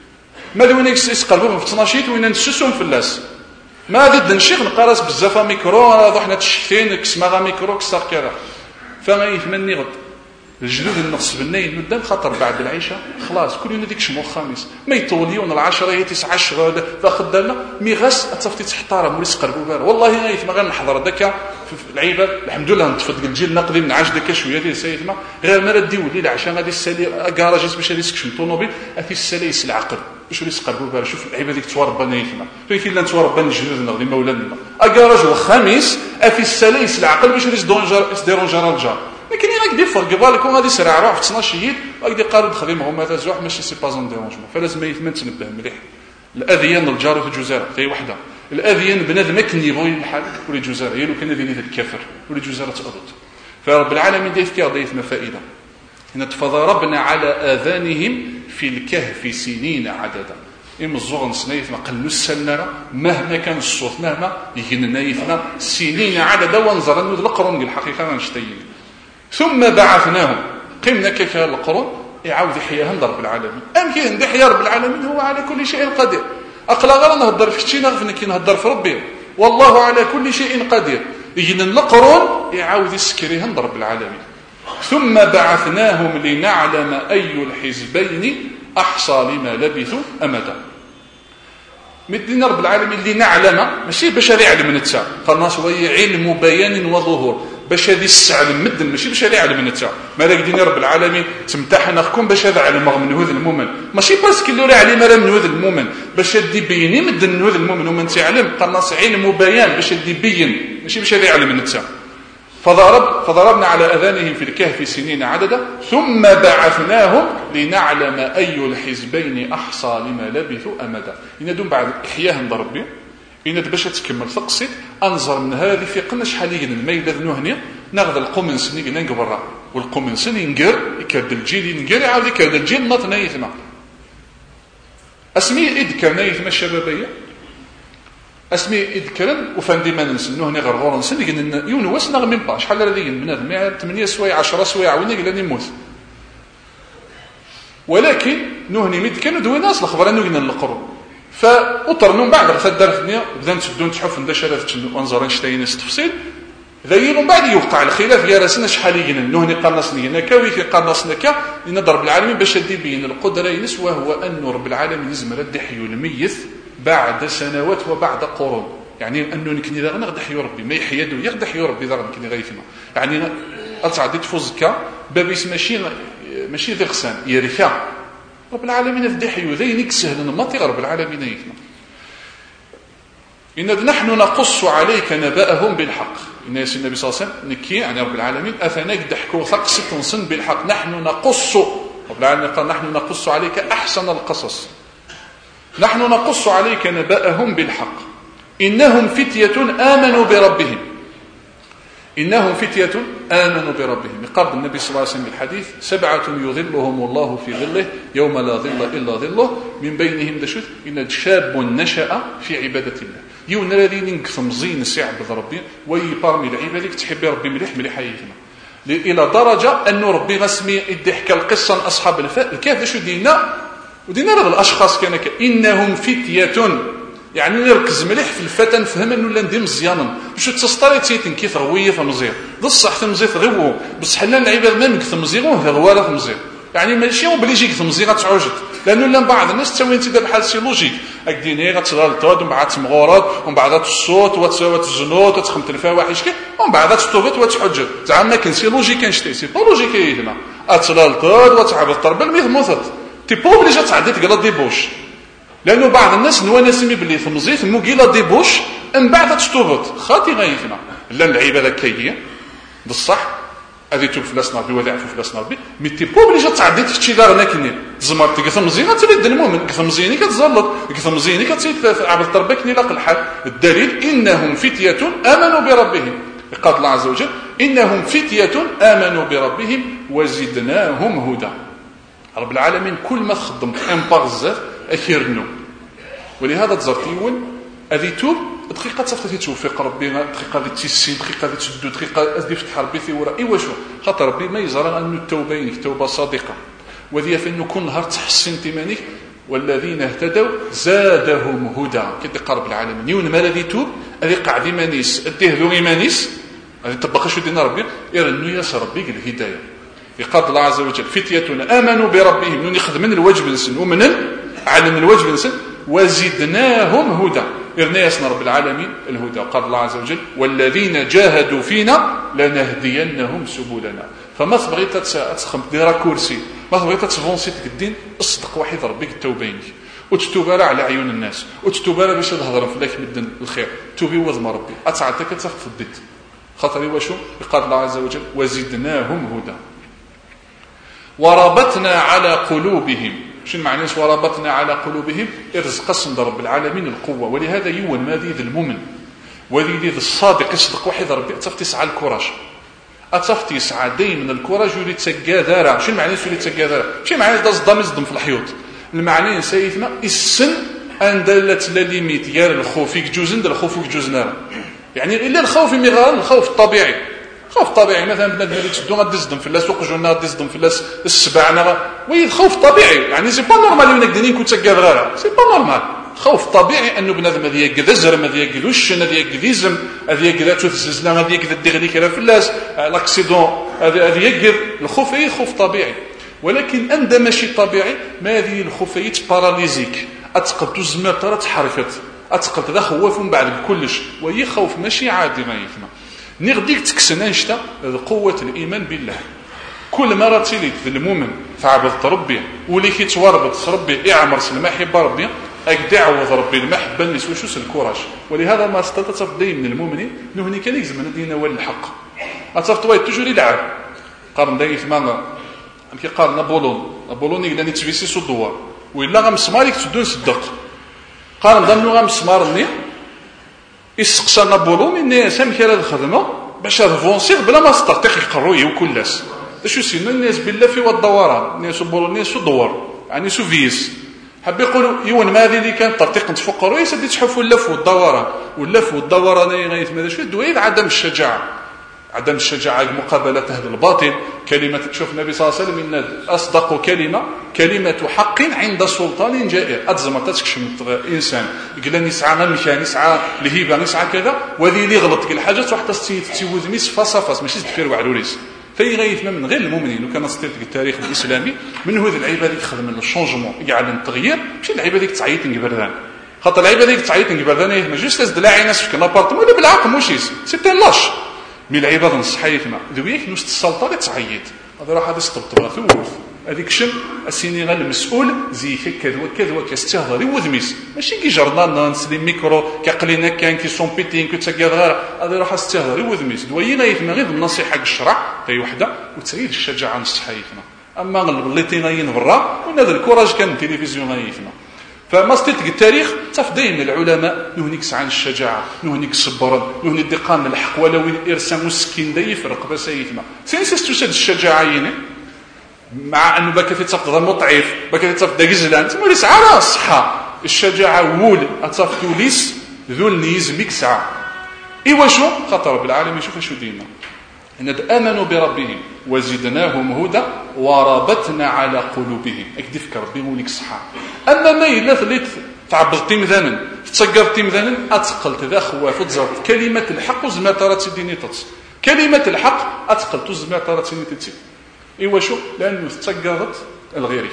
ما لو نيكس يسقلبوهم في 12 وين نسسهم في اللاس ما ضد الشيخ نقراس بزاف ميكرو راه حنا تشكين كسما ميكرو كساكيرا فما يتمني غد الجدود النقص بالنين ندم خاطر بعد العيشه خلاص كل يوم ديك شمو الخامس ما يطوليون العشرة هي 9 10 فاخذ لنا مي غاس تصفتي تحترم وليس قربوا بار والله غايت ما غنحضر داك في العيبه الحمد لله نتفضل الجيل نقضي من عاش داك شويه ديال سيد ما غير ما ردي ولي العشاء غادي السالي كراجيس باش يسكش الطوموبيل اتي السلايس العقل باش وليس قربوا بار شوف العيبه ديك تواربنا يثما فين لا تواربنا الجدود نغدي مولانا كراج الخميس اتي السلايس العقل باش وليس ديرونجار الجار لكن ياك دير فرق بالك وغادي يسرع روح في 12 يد غادي قارب تخدمهم هذا زوح ماشي سي با زون ديرونجمون فلازم يثمن تنبه مليح الاذيان الجار في الجزائر هي وحده الاذيان بنادم كنيفو الحال كل جزائر هي لو كان هذه الكافر كل جزائر تقضت فرب العالمين داير فيها ضيف فائده ان فضربنا على اذانهم في الكهف سنين عددا إما الزغن سنيف ما قل نسلنا مهما كان الصوت مهما يجينا يثنا سنين عددا وانظر انه القرون الحقيقه ما نشتيين ثم بعثناهم قمنا كيف القرون يعاود يحياهم رب العالمين كاين يحيى رب العالمين هو على كل شيء قدير اقلا غير نهضر في شي نغفن كي نهضر في ربي والله على كل شيء قدير يجينا القرون يعاود يسكريهم رب العالمين ثم بعثناهم لنعلم اي الحزبين احصى لما لبثوا امدا مدينا رب العالمين لنعلم ماشي باش يعلم نتا قالنا شويه علم بيان وظهور باش هذه السعلم مدن ماشي باش هذا يعلم نتا مالك ديني رب العالمين تمتحن اخكم باش هذا علم من هذا المؤمن ماشي باسكو اللي علم من هذا المؤمن باش هدي بيني مدن من هذا المؤمن ومن تعلم قالنا علم بيان باش هدي بين ماشي باش هذا يعلم نتا فضربنا على اذانهم في الكهف سنين عددا ثم بعثناهم لنعلم اي الحزبين احصى لما لبثوا امدا ينادون بعد احياهم ربي إن باش تكمل تقصد أنظر من هذه في قلنا شحال يجن ما يلذ نهني ناخذ القمنسن يجن نقبرا والقمنسن ينقر يكاد الجيل ينقر يعاود يكاد الجيل نط نايثما اسمي إذكر نايثما الشبابية اسمي إذكرن وفان ديما ننسن نهني غير غورنسن يجن يونوس نغمين با شحال هذه من هذا 8 سوايع 10 سوايع وين يقول نموت ولكن نهني ميد كانوا دوي ناس الخبر انه يجن القرون فاطرنوا بعد غتدار الدنيا بدات تبدون تحف عند شرات وانظر نشتاين التفصيل ذاين بعد يوقع الخلاف يا راسنا شحال يجن نهني قنصني هنا كوي في قنصنا كا لنضرب العالمين باش يدي بين القدره ينس وهو ان رب العالمين لازم رد حيو الميت بعد سنوات وبعد قرون يعني انه نكني ذا غنغد حيو ربي ما يحيدو يغد حيو ربي ذا نكني غيثنا يعني اتعدي تفوزك بابيس ماشي ذي خسان يرثا رب العالمين فدحيو ذينك سهل نمطي رب العالمين يثنا إن نحن نقص عليك نبأهم بالحق إن النبي صلى الله عليه وسلم نكي يعني رب العالمين أثناك ضحكوا ثقس تنصن بالحق نحن نقص رب العالمين قال نحن نقص عليك أحسن القصص نحن نقص عليك نبأهم بالحق إنهم فتية آمنوا بربهم إنهم فتية آمنوا بربهم قال النبي صلى الله عليه وسلم بالحديث 7 يظلهم الله في ظله يوم لا ظل إلا ظله من بينهم دشوت إن شاب نشأ في عبادة الله يون الذين ينقثم زين سيعبد ربي ويبارمي العبادة تحب ربي مليح حيثنا إلى درجة أن ربي غسمي يضحك القصة أصحاب الكهف دشو دينا ودينا هذا الأشخاص كان إنهم فتية يعني نركز مليح في الفتى نفهم انه لا ندير مزيانا باش تسطري تيتن كيف غويه فمزيان بصح تمزيت غيو بصح حنا العباد ما نكث مزيان وهو مزيان يعني ماشي هو بلي يجيك مزيان غتعوجد لانه لا بعض الناس تسوي انت بحال سي لوجيك اكديني غتغلطود ومن بعد تمغورات ومن بعد الصوت وتزنوت وتخمت الفواحش ومن بعد تطوبت وتحجد زعما كان سي لوجيك كنشتي سي با لوجيك يدنا اتغلطود وتعبد الطرب الميت موثت تي با اوبليجي تعدي تقرا ديبوش، لانه بعض الناس نوانسمي باللي ثمزيت مو قيلا ديبوش من بعد تشطوبت خاطي غايفنا لا العباده كاييه بصح هذه توب فلاس نربي ولا عفو فلاس نربي مي تي با اوبليجي تعدي تشتي دارنا كني زمر تقثم مزيان تريد المؤمن قثم مزياني كتزلط قثم مزياني كتسيت عبد تربك لاق الحال. الدليل انهم فتيه امنوا بربهم، قال الله عز وجل انهم فتيه امنوا بربهم وزدناهم هدى. رب العالمين كل ما خدم امبار بزاف اخيرنو، ولهذا تزرتيون هذه توب دقيقه تصفت توفيق ربي، دقيقه اللي تيسين، دقيقه اللي تسدو، دقيقه اللي يفتح ربي ثوره ايوا شو خاطر ربي ما يزرى ان التوبه ينك توبه صادقه وذي فانه كل نهار تحسن تيمانيك والذين اهتدوا زادهم هدى كي رب العالمين يون ما الذي توب هذه قاعد ايمانيس اديه ذو ايمانيس هذه تبقى شو دينا ربي يرنو ياس ربي الهدايه. يقال الله عز وجل فتيه امنوا بربهم نون يخدم من الواجب نسن ومن علم الواجب نسن وزدناهم هدى إرناس رب العالمين الهدى. قال الله عز وجل والذين جاهدوا فينا لنهدينهم سبلنا. فما تبغيت تسخم ديرا كرسي، ما تبغيت تفونسي الدين، اصدق واحد ربك التوبين وتتوبى على عيون الناس وتتوبى باش تهضر فلاك مدن الخير توبي وذم ربي اتعدك تخف الديت خاطر واشو قال الله عز وجل وزدناهم هدى وربطنا على قلوبهم. شنو معنى وربطنا على قلوبهم؟ ارزق قسم رب العالمين القوه. ولهذا يون ما ذي المؤمن وذي ذي الصادق يصدق واحد ربي اتفت يسعى الكوراج، اتفت يسعى دائما الكوراج يولي تسكاذره. شنو معنى يولي تسكاذره؟ شنو معنى داز يصدم في الحيوط؟ المعنى سيفنا السن ان دلت لا ليميت ديال الخوف يجوز ندير الخوف يجوز نار، يعني الا الخوف ميغال الخوف الطبيعي. الخوف الطبيعي مثلا بنادم اللي تشدو غادي تصدم في اللاس وقجونا غادي تصدم في اللاس السبع وي الخوف طبيعي، يعني سي با نورمال انك دينين كنت تسكاذره، سي با نورمال. خوف طبيعي انه بنادم هذا يقد الزرم هذا يقد وشن هذا يقد يزم هذا يقد تشوف الزلزله هذا يقد دير لك في اللاس لاكسيدون هذا يقد الخوف اي خوف طبيعي. ولكن عند ماشي طبيعي ما هذه الخوفيه باراليزيك اتقد تزمر ترى تحركت اتقد ذا خوف من بعد كلش وهي خوف ماشي عادي ما يفهم نغديك تكسن انشتا قوه الايمان بالله. كل مره تليت المؤمن فعبد ربي ولي كيتوربط ربي يعمر المحبه ربي اك عوض ربي المحبه اللي سوشوس الكوراج. ولهذا ما استطاع دائما من المؤمنين نهني كان يلزم دينا هو الحق اتصفت وايد توجور يلعب قارن دايما ثمان كي قال نابولون يقدر يتفيسي سو الدوار وإلا غمسماريك تدون صدق قال ضمنو غمسمارني يسقسى نابولون إني سامك هذا الخدمة باش افونسي بلا ما استطيق يقروي وكلاس شو سينا الناس بالله في الدوران الناس بولوني سو دوار يعني سو فيس حب يقولوا يون ما هذه اللي كانت تطيق نتفقروا يسدي تحفوا اللف والدوران واللف والدوران غايت ماذا شو دويد عدم الشجاعه عدم الشجاعة مقابلة أهل الباطل. كلمة شوف النبي صلى الله عليه وسلم إن أصدق كلمة حق عند سلطان جائر. أتزم تسكش من إنسان يقول يسعى غمشان يسعى لهيبة يسعى كذا وذي اللي غلط كل حاجة وحتى تسيوز ميس فاصا ماشي تفير وعلوريس في غاية من غير المؤمنين. وكان نستطيع التاريخ الإسلامي من هو العبادة يخدم الشونجمون يعلن التغيير ماشي العبادة تعيط نقبردان خاطر العبادة تعيط نقبردان ما جوست تدلاعي ناس في لابارتمون ولا بالعقل موشيس سيتي لاش من العباد نصحيتنا ذويك نوست السلطه اللي تعيط هذا راح هذا استبطبه ثوف هذيك شم السينيغال المسؤول زي كذا كاستهضر يوذميس ماشي كي جرنان نسلي ميكرو كقلينا كان كي سون بيتين كنت غير هذا راح استهضر يوذميس دوينا يفما غير النصيحه الشرع تاي وحده وتسير الشجاعه نصحيتنا. اما اللي غاين برا وهذا الكوراج كان التلفزيون غايفنا. فما استلتق التاريخ تفدين العلماء نهنيك سعان الشجاعة نهنيك صبرا نهني الدقان الحق ولو إرسام مسكين دا يفرق بسيثما سينسيس تسد الشجاعة مع أنه بكا في تفقد مطعف بكا في تفقد جزلان تمولي سعى الصحة الشجاعة وول أتفقدوليس ذو النيزميك سعى إيوا شو خطر بالعالم يشوف شو دينا إن آمنوا بربهم وزدناهم هدى وربطنا على قلوبهم أكدفك ربي وليك صحة. أما ما إلا ثليت تعبضتي مثلا تسقرتي مثلا أتقلت ذا خواف وتزرت كلمة الحق وزماترات ديني تتص كلمة الحق أتقلت وزماترات ديني تتص إيوا شو لأنه تسقرت الغيري.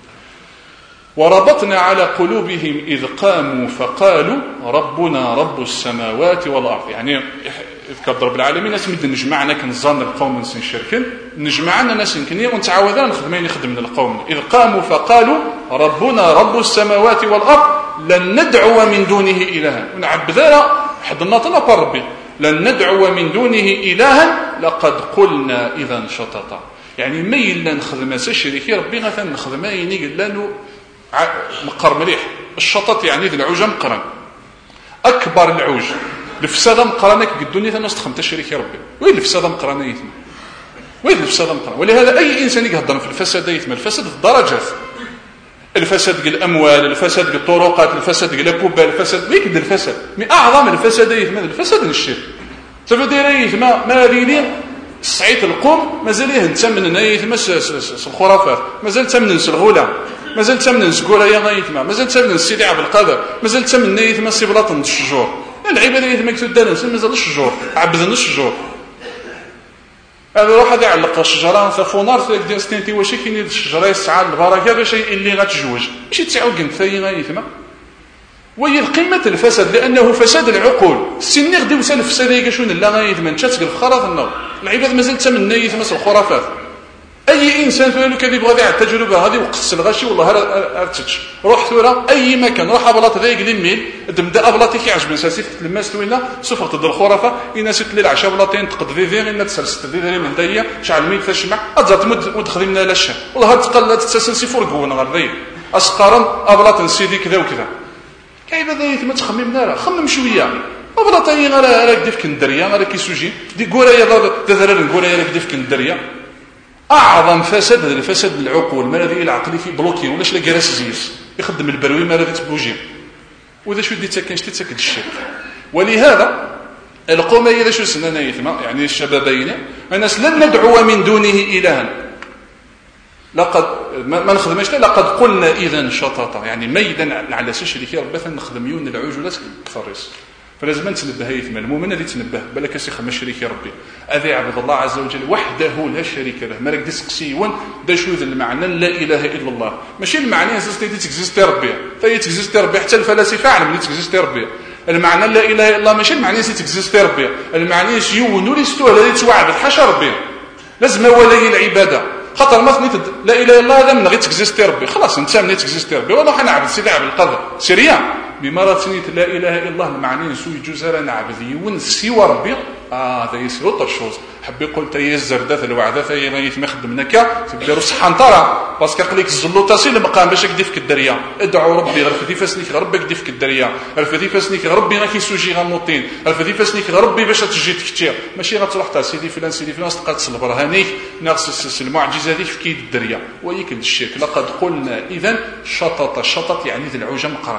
وربطنا على قلوبهم إذ قاموا فقالوا ربنا رب السماوات والأرض يعني إذ رب العالمين اسمد نجمعنا كنظن القوم نسن شركا نجمعنا ناس كنيا ونتعاوذا نخدمين نخدم القوم إذ قاموا فقالوا ربنا رب السماوات والأرض لن ندعو من دونه إلها ونعبذنا حد الناطنا ربي لن ندعو من دونه إلها لقد قلنا إذا شططا يعني ما إلا نخدم شريكي ربي غثا نخدم يني قال له مقر مليح الشطط يعني ذي العوجة مقرن أكبر العوج الفسادة مقرنة كدوني ثناس تخمت شريكي ربي وين الفسادة مقرنة يثم وين الفسادة مقرنة ولهذا أي إنسان يقدر في الفساد يثم الفساد في الدرجات الفساد قال الأموال الفساد قال الطرقات الفساد قال الكوبا الفساد ويكد الفساد من أعظم الفساد يثم الفساد الشرك تفدير يثم ما دينين الصعيد القوم مازال يهتم يثم الخرافات مازال تمن الغولة مازال تمن سكورة يا غايتما مازال تمن السيدي عبد القادر مازال تمن يثم السبلاط الشجور العبادة يثم كتدان مازال الشجور عبدنا الشجور هذا روح هذا يعلق الشجره فونار ديال ستينتي واش كاين الشجره يسعى البركه باش اللي غتجوج ماشي تسعود كنت غايثما وهي قمه الفساد لانه فساد العقول السن غدي وسال الفساد كشون لا غايثما انت تقل في خرط النار العباد مازال تمنى يثما الخرافات اي انسان فالو كذا يبغى يعطي التجربه هذه وقص الغاشي والله ارتج روح ثوره اي مكان روح بلاط ذاك لميل تبدا بلاطي كيعجبني ساسيت لما ستوينا سوف تضل الخرافه ان ست العشاء بلاطين تقد ذي ان تسلست ذي من دايا شعل ميت فشمع ازات مد خدمنا لا شيء والله هاد تقلات تسلسل فرقون غير اسقرن ابلاط سيدي كذا وكذا كاين هذا ما تخمم راه خمم شويه ابلاطي راك ديف كندريا راك كيسوجي دي كورايا دراري كورايا راك ديف كندريا اعظم فساد هذا الفساد العقول ما الذي العقلي في بلوكي ولاش لا كراس زيس يخدم البروي ما الذي تبوجي واذا شو دي تاكن شتي تاكل الشرك ولهذا القوم هي شو سننا يثما يعني الشبابين الناس لن ندعو من دونه الها لقد ما نخدمش لقد قلنا اذا شططا يعني ميدا على شريك ربي نخدم يون العجولات كثريس فلازم نتنبه يثما المؤمن اللي تنبه بالك يخدم شريك ربي اذا يعبد الله عز وجل وحده لا شريك له ما راك تسقسيون دا شو ذا المعنى لا اله الا الله ماشي المعنى اساسي تكزيستي ربي فهي تكزيستي ربي حتى الفلاسفه علم اللي تكزيستي ربي المعنى لا اله الا الله ماشي المعنى تكزيستي ربي المعنى يونوا لي ستو اللي توعد حاشا ربي لازم ولي العباده خاطر ما ثنيت لا اله الا الله هذا من غير تكزيستي ربي خلاص انت من تكزيستي ربي والله حنعبد سيدي عبد القادر سيريان بما ثنيت لا اله الا الله المعنى سوي جزر نعبد يون سوى ربي هذا يسير اوتر شوز حب يقول تا الزردات الوعده فهي غيث ما خدمناك تديروا صحنطره باسكو قليك الزلوطاسي المقام باش كدي في الدريه ادعوا ربي غرفتي فاسنيك ربي كدي في الدريه رفتي فاسنيك ربي غا كيسوجي غموطين رفتي فاسنيك ربي باش تجي تكثير ماشي غتروح تاع سيدي فلان تلقى تصبر هانيك ناقص المعجزه هذيك في كيد الدريه وهيك الشرك لقد قلنا اذا شطط يعني ذي العوجه مقرن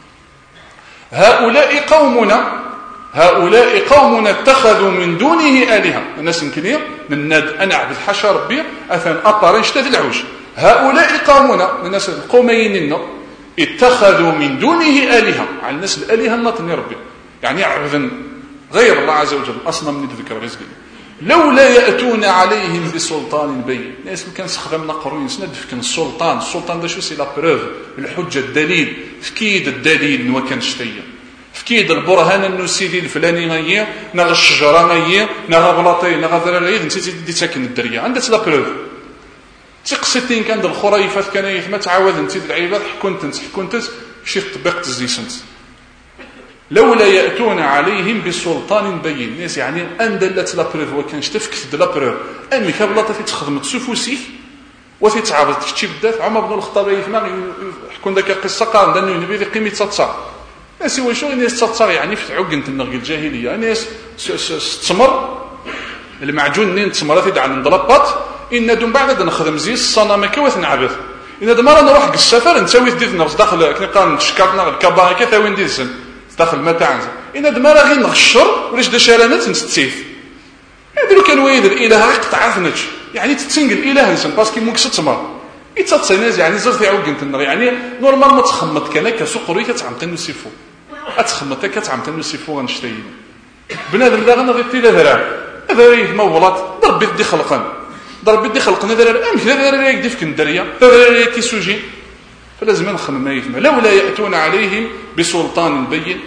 هؤلاء قومنا اتخذوا من دونه آلهة الناس يمكن نناد أنا عبد حشا ربي أثن أطار اشتد العوج هؤلاء قومنا الناس القومين اتخذوا من دونه آلهة على الناس الآلهة نطني ربي يعني عبدا غير الله عز وجل أصلا من الذكر رزق لولا يأتون عليهم بسلطان بين الناس كان استخدمنا قروين سندفك السلطان ده شو سي لا بروف الحجة الدليل فكيد الدليل وكان شتيه فكيد البرهان انه سيدي الفلاني غير نغ الشجره غير نغ بلاطي نغ ذراري انت دي ساكن الدريه عندك لا بروف تقصتين كان الخريفات كان ما تعاود انت العباد حكونت شي طبقت الزيسنت لولا ياتون عليهم بسلطان بين الناس يعني ان دلت لا بروف وكان شتفك لا بروف امي كبلاطه تخدم سفوسي وتتعرض كتشي بدات عمر بن الخطاب يفهم حكون ذاك القصه قال انه النبي ذي قيمه تصار ناس هو شو الناس تتصار يعني في عقنت النغ الجاهليه الناس تمر المعجون نين تمرات يدعى نضلبط ان دون بعد نخدم زي الصنم كوث نعبث ان دمر نروح السفر نسوي ديت نغز داخل كني قال نشكرنا الكبار كثاوين ديسن داخل متاع ان دمر غير نغشر وليش دا شرانات نستيف هذا كان ويد الاله يقطع ثنج يعني تتسنق الاله نسن باسكو ممكن تمر يتصنز يعني زرت يعوقنت النغ يعني نورمال ما تخمط كان كسقري كتعمت نسيفو اتخمط كتعمت نسيفو غنشتين بنادم ذا غنغيتي لا ذرا هذا ما ولات ضرب يدي خلقا ذرا امك ذرا يدي في كندريه ذرا كيسوجي فلازم نخمم ما يفهم لولا ياتون عليهم بسلطان بين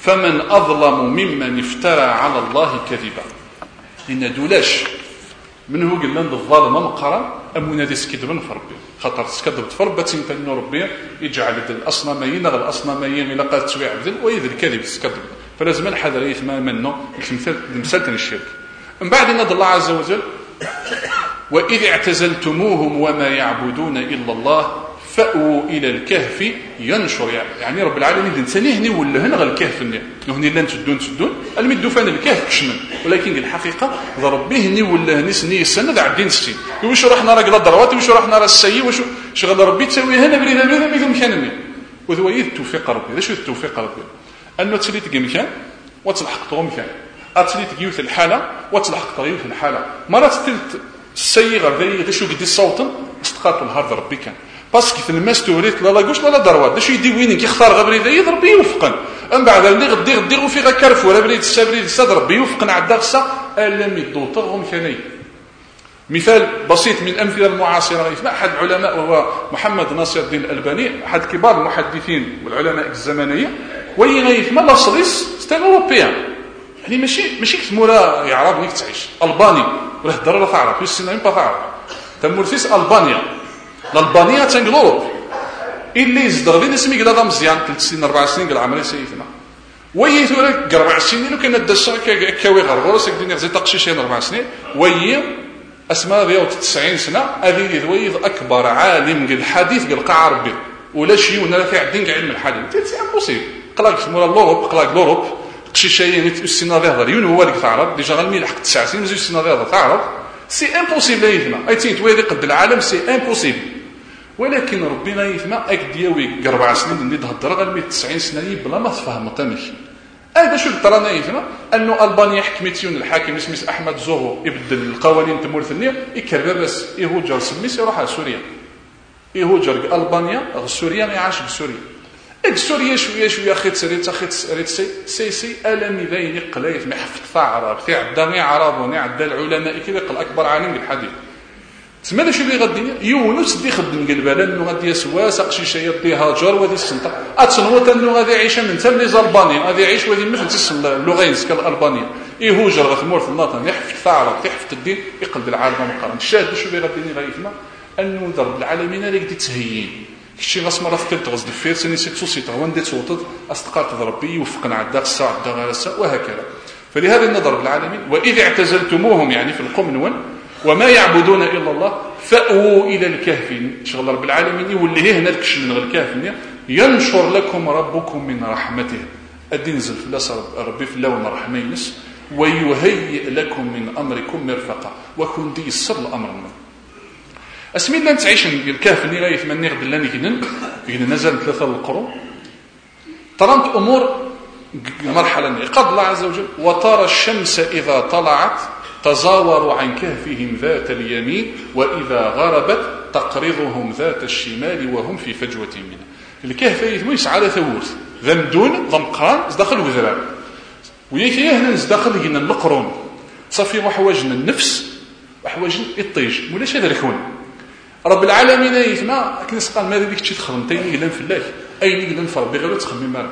فمن أظلم ممن افترى على الله كذبا. لأن دولاش من هو قلنا الظالم مقرا أمونا دي سكذبا في ربي، خاطر تكذب في ربي تنتن ربي يجعل الأصنامين غير الأصنامين إلا قد تسوي عبد ويذ الكذب تكذب، فلازم الحذر يثما منه مثل الشرك. من بعد نض الله عز وجل وإذ اعتزلتموهم وما يعبدون إلا الله فأووا إلى الكهف ينشر. يعني رب العالمين الإنسان هني ولا هنا غير الكهف هني لا تشدون المدو فان الكهف كشمن، ولكن الحقيقة ربي هني ولا هني سني السنة ذا عدين سين وش راح نرى قضاء الضروات وش راح نرى السيء وش شغل ربي تسوي هنا بريد هذا بيدهم مكان وذو التوفيق ربي. هذا شو التوفيق ربي؟ أنه تسلي تجي مكان وتلحق طغو مكان، أتسلي تجيوث الحالة وتلحق طغيوث الحالة. مرات تلت السيء غير ذا شو قد الصوت استقاط الهارد ربي كان باسكو في الماس توريت لا لاكوش لا دروات داش يدي وين كيختار غبري ذا يضرب يوفقن من بعد اللي غدي وفي غا كرف ولا بريد السابري الصدر ربي يوفقن عدا غسا لم يدوطهم كاني. مثال بسيط من الامثله المعاصره يسمع احد العلماء وهو محمد ناصر الدين الالباني، احد كبار المحدثين والعلماء الزمنيه، ويغيث ما لاصليس ستان اوروبيان، يعني ماشي كتمورا يعرب نيك تعيش الباني ولا هضر لا تعرف السنين با تعرف تمورثيس البانيا الألبانيا تنقلوب اللي يزدغ ذي نسمي قد هذا مزيان 3 سنين 4 سنين قال عمري سيدنا ويي ثورك 4 سنين لو كان الدشا كاوي غرغورس يقدر يغزي تقشيشين 4 سنين ويي اسماء ذي 90 سنه هذه ذوي اكبر عالم قال الحديث قال قاع ربي ولا شي ولا في عندين علم الحديث سي امبوسيبل قلاك مورا لوروب قلاك لوروب قشيشين السنه ذي هضر يون هو اللي تعرف ديجا غنمي لحق 9 سنين مزيو السنه ذي هضر تعرف سي امبوسيبل يثما اي تي توي قد العالم سي امبوسيبل. ولكن ربنا يثما اكدياوي 4 سنين اللي تهضر غير 90 سنه بلا ما تفهم تمش. هذا شو ترانا يثما انه البانيا حكمتيون الحاكم اسمه احمد زوغو يبدل القوانين تمور ثنيه يكرر بس يهوجر سميس يروح على سوريا يهوجر البانيا سوريا يعيش بسوريا سوريا شويه خيت سريت سي الم ذين قلايت ما حفظ ثعرب في عدا عرب ونعدا العلماء كذا قال اكبر عالم بالحديث تسمى شو اللي غادي يونس دي خدم قلبالا انه غادي يسوا سقشي يدي هاجر وهذه السنطه اتنوت انه غادي يعيش من تم لي زالبانيا غادي يعيش وهذه مثل تسمى اللغينس كالالبانيا يهوجر غثمور في الناطن يحفظ ثعرب يحفظ الدين يقلب العالم مقارن الشاهد شو اللي غادي غايفنا انه ضرب العالمين اللي قد تهيين كشي غاس مره ثالث غاز دفير سني سيت سوسيتا وندي توطد استقاط ربي يوفقنا عدا الساعه عدا غير الساعه وهكذا. فلهذا النظر بالعالمين واذ اعتزلتموهم يعني في القمنون وما يعبدون الا الله فأووا الى الكهف شغل رب العالمين يوليه هنا الكشف من الكهف ينشر لكم ربكم من رحمته ادنزل في ربي في اللون رحمينس ويهيئ لكم من امركم مرفقا وكن دي يسر الامر منه. اسمي لنا تعيش الكهف اللي غايف مني غد لاني كنا نزل 3 القرون ترانت امور مرحله قد الله عز وجل وترى الشمس اذا طلعت تزاوروا عن كهفهم ذات اليمين واذا غربت تقرضهم ذات الشمال وهم في فجوه منه. الكهف يثميس على ثورث ذمدون ضمقان داخل وذراب وياك هنا داخل قلنا القرون صافي وحواجنا النفس وحواجنا الطيج ولاش هذا الكون رب العالمين يثما كنس قال ماذا بك تخدم تاين يلان في الله اين يلان في ربي غير تخدم مال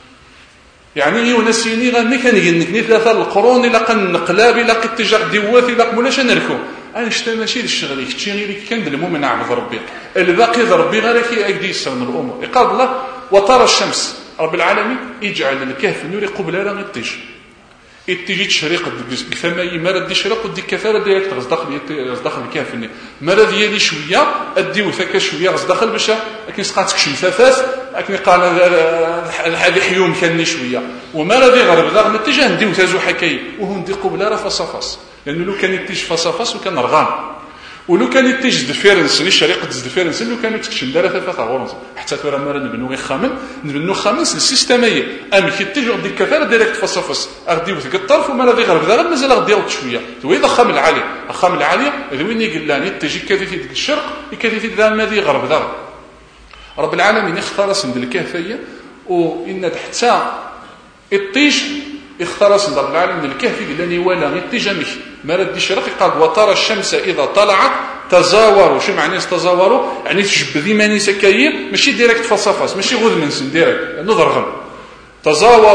يعني يونسيني غني كان ينكني 3 القرون الا قنقلاب الا قتجا ديوات الا مولاش نركو انا شتا ماشي الشغل كتشي غير كان المؤمن عبد ربي الباقي ربي غير كي يسرن الامور قال الله وترى الشمس رب العالمين يجعل الكهف نوري قبل لا يطيش تيجي تشريق الثماي مرة دي شريق ودي كثارة ديالك غزداخل الكهف مرة ديالي شوية أديو ثاك شوية غزداخل باش لكن سقات كشم ثاثاث لكن قال هذا حيوم كانني شوية ومرة دي غرب ذا نتيجة نديو ثازو حكاية وهم دي قبل راه فصافص لأنه لو كان يتيج فصافص وكان رغان ولو كان يتيج دفيرنس لي شريقة دفيرنس لو كانوا تكشم دار ثلاثة غورنس حتى ترى مرة نبنو نبنو خامس السيستمية أمي كيتيج غدي كثارة ديريكت فصافص أغدي وثق الطرف وما غادي غرب ذا مازال غدي يوط شوية تويد الخام العالي الخام العالية وين يقلاني تجي كثيفي ديك الشرق كثيفي ذا ماذي غرب ذا رب العالمين اختارس من الكهفية وإن حتى الطيش اختارس رب العالمين من الكهف لاني ولا يتجمش ما ردي شرق قال وترى الشمس اذا طلعت تزاوروا شو معنى تزاوروا يعني تجبد ماني سكايب ماشي ديريكت فصفاس ماشي غذ من سن ديريكت نضرغم تزاوروا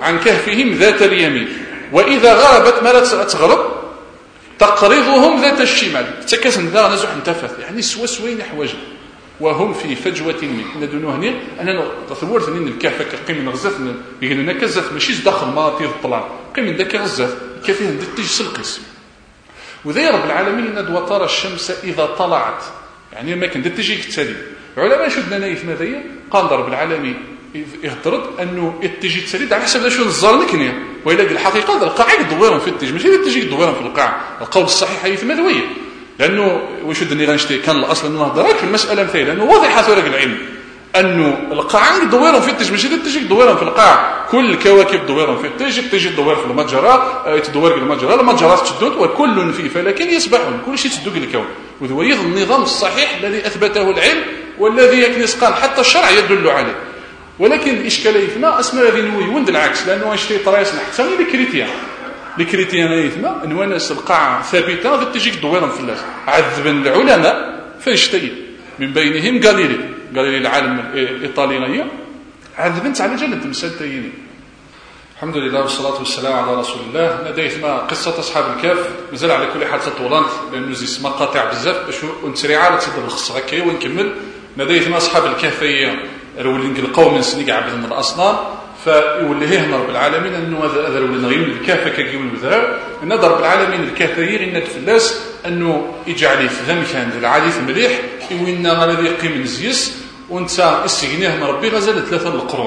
عن كهفهم ذات اليمين وإذا غربت ما لا تغرب تقرضهم ذات الشمال تكسن ذا نزح انتفث يعني سوا سوين حواجه وهم في فجوة منه ندونو هني أنا تصورت أن الكهف كقيم غزاف يقولون كزاف ماشي داخل ماطي الطلان قيم ذاك غزاف كيفيه ندتج سلقس وذي رب العالمين ندوى ترى الشمس إذا طلعت يعني ما كان تجي كتالي العلماء شدنا نايف ماذا قال رب العالمين يهضرد انه التجي تسالي على حسب شنو الزار نكنيا وإلا الحقيقه القاع يدورون في التجي ماشي التجي يدورون في القاع القول الصحيح هي ماذويه لانه واش ودني غنشتي كان الاصل انه نهضرك في المساله مثلا لانه واضحه ثورق العلم انه القاع يدورون في التجي ماشي التجي يدورون في القاع كل الكواكب يدورون في التجي تدور في المجره تدور في المجره المجرات تدور وكل في فلك يسبحون كل شيء تدق الكون وهو النظام الصحيح الذي اثبته العلم والذي يكنس قال حتى الشرع يدل عليه ولكن الاشكاليه فيما اسماء هذه نويون العكس لانه اشتي طريس نحسن لي كريتيان يثما ان وناس القاع ثابته غادي تجي دويرا في الله عذبا العلماء فاشتي من بينهم غاليلي العالم الايطالي عذبت على جلد مسديين الحمد لله والصلاه والسلام على رسول الله لديه ما قصه اصحاب الكهف مازال على كل حال تطولات لانه زي مقاطع بزاف باش نسريعه تقدر نلخص هكا ونكمل لديه ما اصحاب الكهف الولين القوم من سنيق عبد الاصنام فيوليه هنا رب العالمين انه هذا الولين غير الكهف كيقول البذار ان رب العالمين الكهفير ان الفلاس انه يجعل في ذم كان العادي مليح وين غادي يقيم نزيس وانت استغنيه من ربي غزال ثلاثه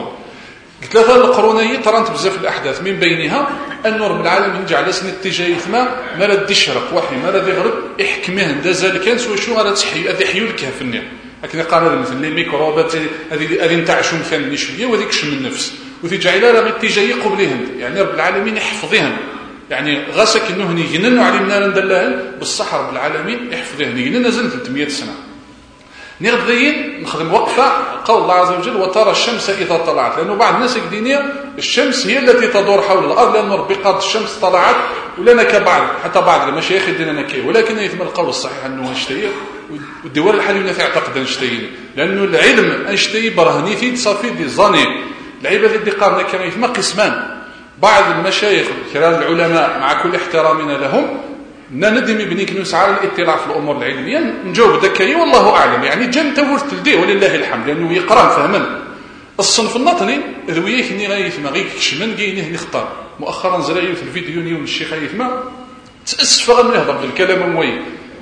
القرون ترانت بزاف الاحداث من بينها ان رب العالمين جعل سن اتجاه ثما ما رد يشرق وحي ما رد يغرب يحكمه دازال كان سوا شنو غادي تحيي هذا يحيوا الكهف النير لكن قال مثل لي ميكروبات هذه نتاعشوا مثلا شويه وهذيك شم النفس وفي جعلها راه اتجاه قبلهم يعني رب العالمين يحفظهم يعني غاسك انه يجننوا علينا ندلهم بالصح رب العالمين يحفظهم يجنن نزل 300 سنه نغدين نخدم وقفه قول الله عز وجل وترى الشمس اذا طلعت لانه بعض الناس يقدينيا الشمس هي التي تدور حول الارض لان ربي قاد الشمس طلعت ولنا كبعض حتى بعض المشايخ يدينا كي ولكن يتم القول الصحيح انه اشتهي والدول الحاليه تعتقد انشتي لانه العلم انشتي برهني في تصافي دي زاني العباده دي قارنا كما يسمى قسمان بعض المشايخ كرام العلماء مع كل احترامنا لهم ندم ابن كنوس على الاطلاع في الامور العلميه نجاوب ذكي والله اعلم يعني جن تورث لديه ولله الحمد لانه يقرا فهما الصنف النطني ذويك ني غايثما غيك كشمن كاينه نختار مؤخرا زرايو في الفيديو نيوم الشيخ غايثما تاسف غير يهضر بالكلام موي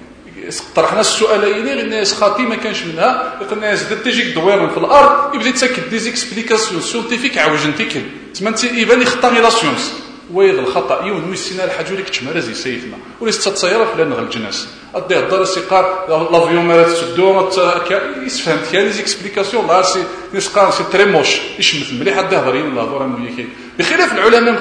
طرحنا السؤالين غير الناس خاطي ما كانش منها الناس تجيك دويرن في الارض يبدا تسكت دي زيكسبليكاسيون سيونتيفيك عوجنتيك تمنتي يبان يختار لا سيونس ويض الخطا يون ويسينا الحاجه لك تشمرزي سيدنا ولست تصير في لان الجناس ادي الدار سيقار لافيون مالات تسدو يسفهم كان لي زيكسبليكاسيون لا سي نسقار سي تري موش يشمت مليح حد هضرين لا دور وياك بخلاف العلماء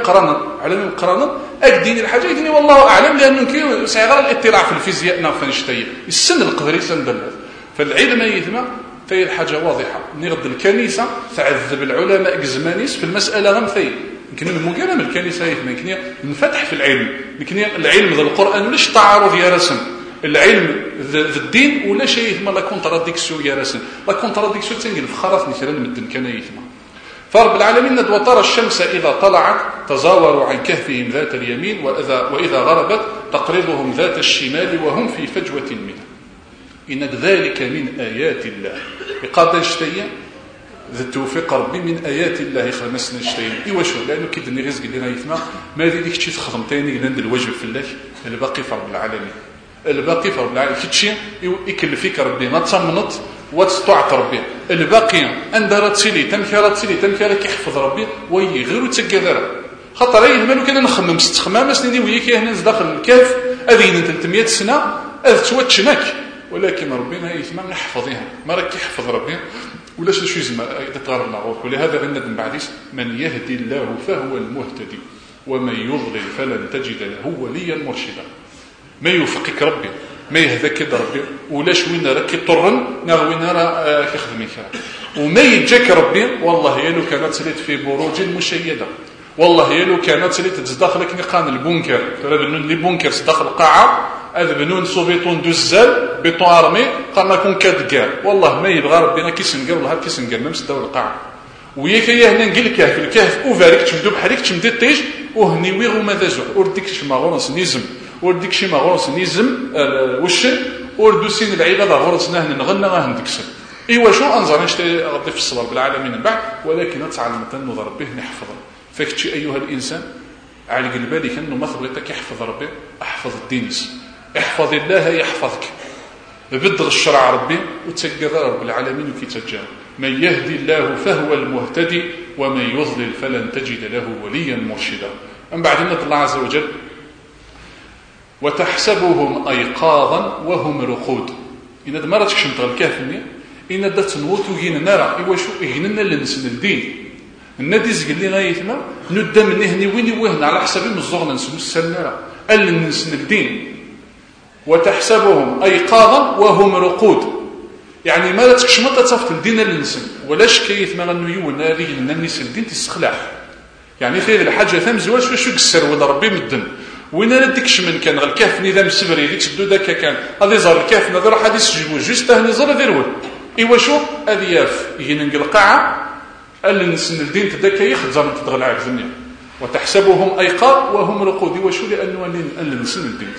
مقرانا اكدين الحاجه يدني والله اعلم لانه كاين صغير الاطلاع في الفيزياء نافنشتي السن القدري سندلات فالعلم يثما في الحاجه واضحه نغد الكنيسه تعذب العلماء زمانيس في المساله غمثي يمكن المكالمه الكنيسه يمكن نفتح في العلم يمكن العلم ذا القران ولاش تعارض يا رسم العلم ذا الدين ولا شيء ثم لا كونتراديكسيون يا رسم لا كونتراديكسيون تنقل في خرف مثلا مدن كان يثما فرب العالمين وترى الشمس اذا طلعت تزاوروا عن كهفهم ذات اليمين واذا غربت تقرضهم ذات الشمال وهم في فجوه منها ان ذلك من ايات الله يقاد شتيه ذا التوفيق ربي من ايات الله خمسنا شتين ايوا شو لانه كيدني رزق اللي غيثما ما ديك شي تخدم ثاني لان الواجب في الله الباقي في رب العالمين الباقي في رب العالمين كيتشي يكلفيك ربي ما تصمنط وتستعط ربي الباقي اندرت سيلي تمكرت يحفظ ربي وي غير تكذر خاطر اي مالو كان نخمم ست خمامه سنين وياك هنا داخل الكهف اذين 300 سنه توتشنك ولكن ربنا يثما نحفظها ما راك يحفظ ربي ولا شي زعما تغرب العروض ولهذا غندم بعديس من يهدي الله فهو المهتدي ومن يضلل فلن تجد له وليا مرشدا ما يوفقك ربي ما يهداك ربي ولاش وين راك طرن وين راه كيخدمك وما يجاك ربي والله يا لو كانت سليت في بروج مشيده والله يا لو كانت سليت تدخلك نقان البونكر ترى لي بونكر تدخل القاعه هذا بنون صوبيطون دوزال بيطون ارمي قال ما كون كاد كار والله ما يبغى ربنا كيسنقر والله كيسنقر ما مسداو القاعه وياك يا هنا نقول الكهف الكهف اوفاريك تمدو بحالك تمدي طيج وهني ويغ ما دازو ورديك شي غورس نيزم ورديك شي غورس نيزم وشن وردوسين العباده غورسنا هنا نغنى غندكسل ايوا شو انظر نشتي ربي في الصبر بالعالمين من بعد ولكن تعلم تنظر ربي نحفظ فكتشي ايها الانسان على بالك انه ما بغيتك يحفظ ربي احفظ الدين احفظ الله يحفظك بدل الشرع ربي وتسقى رب العالمين وكي تجاه من يهدي الله فهو المهتدي ومن يضلل فلن تجد له وليا مرشدا. من بعد ان الله عز وجل وتحسبهم ايقاظا وهم رقود ان دمرت كشمت الكافني ان دات نوت وين نرى ايوا شو يغننا لنسن الدين النادي زق اللي غايتنا ندى من هني وين وهنا على حساب الزغن نسن السنه قال نسن الدين وتحسبهم ايقاظا وهم رقود يعني ما تكشمط تصفت الدين للنسن ولاش كيف ما غنو يون هذه الناس الدين تسخلع يعني خير الحاجه ثم زواج شو قسر ولا ربي مدن وين لا ديكش من كان الكاف نظام سبري ديك تبدو داك كان هذا زار الكاف نظر حديث جيبو جوست هني زار ذروه ايوا شو اذياف ينقل القاعه قال نسن الدين تدك يخزم تدغل على الدنيا وتحسبهم ايقاظ وهم رقود وشو لانه نسن الدين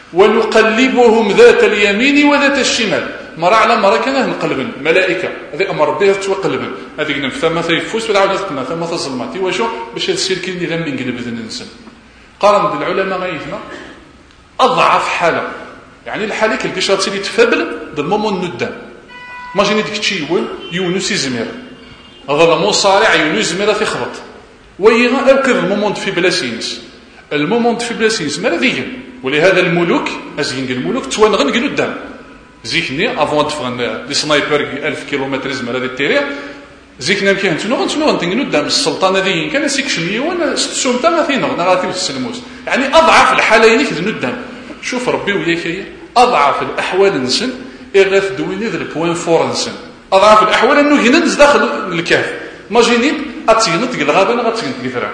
ونقلبهم ذات اليمين وذات الشمال مرة على مرة كان نقلبن ملائكة هذه أمر ربي تقلبن هذيك نفثما يفوس ولا عاود تقنا ثم ظلمات وشو باش هذا كاين نظام من قلب الانسان قارن بالعلماء غايثنا أضعف حالة يعني الحالة كيفاش غتسالي تفابل ضد مومون ندام ماجيني ديك تشي يونس يزمر هذا المصارع يونس يزمر في خبط ويغا اركض المومون في بلاسينس المومون في بلاسينس ما ذيك ولهذا الملوك ازين الملوك توانغن قدام زيكني افون دفغن لي سنايبر 1000 كيلومتر زمر هذا التيريا زيكنا كاين تنوغن تنقلو قدام السلطان هذه كان سيكشميه وانا سومتا ما فينا غادي السلموس يعني اضعف الحالين كذا قدام شوف ربي وياك اضعف الاحوال نسن اغاث دويني ذا البوين فور نسن اضعف الاحوال انه هنا داخل الكهف ماجيني اتينط الغابه انا غاتينط كثرا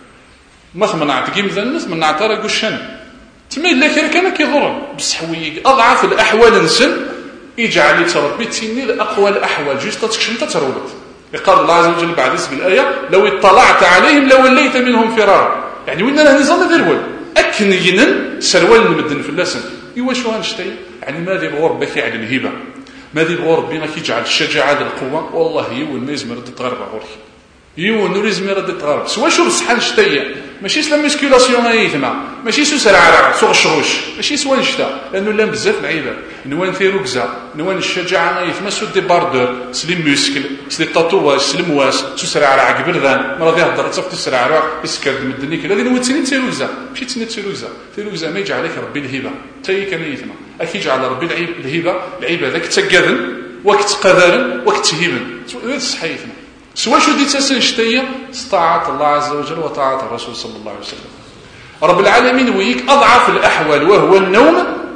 ما ثمنعت كيم ذنس منعت راه كوشن تما الا كان كيضر بصح ويك اضعف الاحوال نسن يجعل ربي تيني الاقوى الاحوال جوست تكشم تتروت قال الله عز وجل بعد اسم الايه لو اطلعت عليهم لوليت منهم فرارا يعني وين راه نظام ذرول اكن ينن سروال المدن في اللسن ايوا شو هنشتي يعني ماذا يبغى ربك على الهبه ماذا يبغى ربنا كيجعل الشجاعه القوه والله يون ما يزمر تغرب غورك يون نور يزمر تغرب سوا شو بصح نشتي ماشي سلا ميسكولاسيون ايثما ماشي سو سرعه سوق الشروش ماشي سوا نشتا لانه لا بزاف العيبه نوان ثيروكزا نوان الشجاعه ايثما سو دي باردور سلي موسكل سلي تاتواج سلي مواس سو سرعه على قبردان مرة يهضر تصفت السرعه روح يسكر من الدنيا كذا نوان تسني ثيروكزا ماشي تسني ثيروكزا ما يجعلك ربي الهبه تاي كان ايثما اكي جعل ربي الهبه ذاك تقادن وقت قذارن وقت هيبن صحيحنا سوا شو دي تسنشتيه طاعه الله عز وجل وطاعه الرسول صلى الله عليه وسلم رب العالمين ويك اضعف الاحوال وهو النوم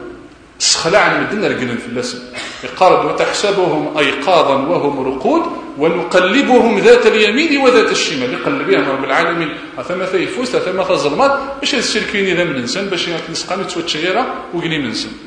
سخلع من الدنيا رجلن في اللسن قال وتحسبهم ايقاظا وهم رقود ونقلبهم ذات اليمين وذات الشمال يقلبهم رب العالمين ثم يفوس ثم ظلمات باش السلكين اذا من الانسان باش يتنسقان توتشيره وقلي من الانسان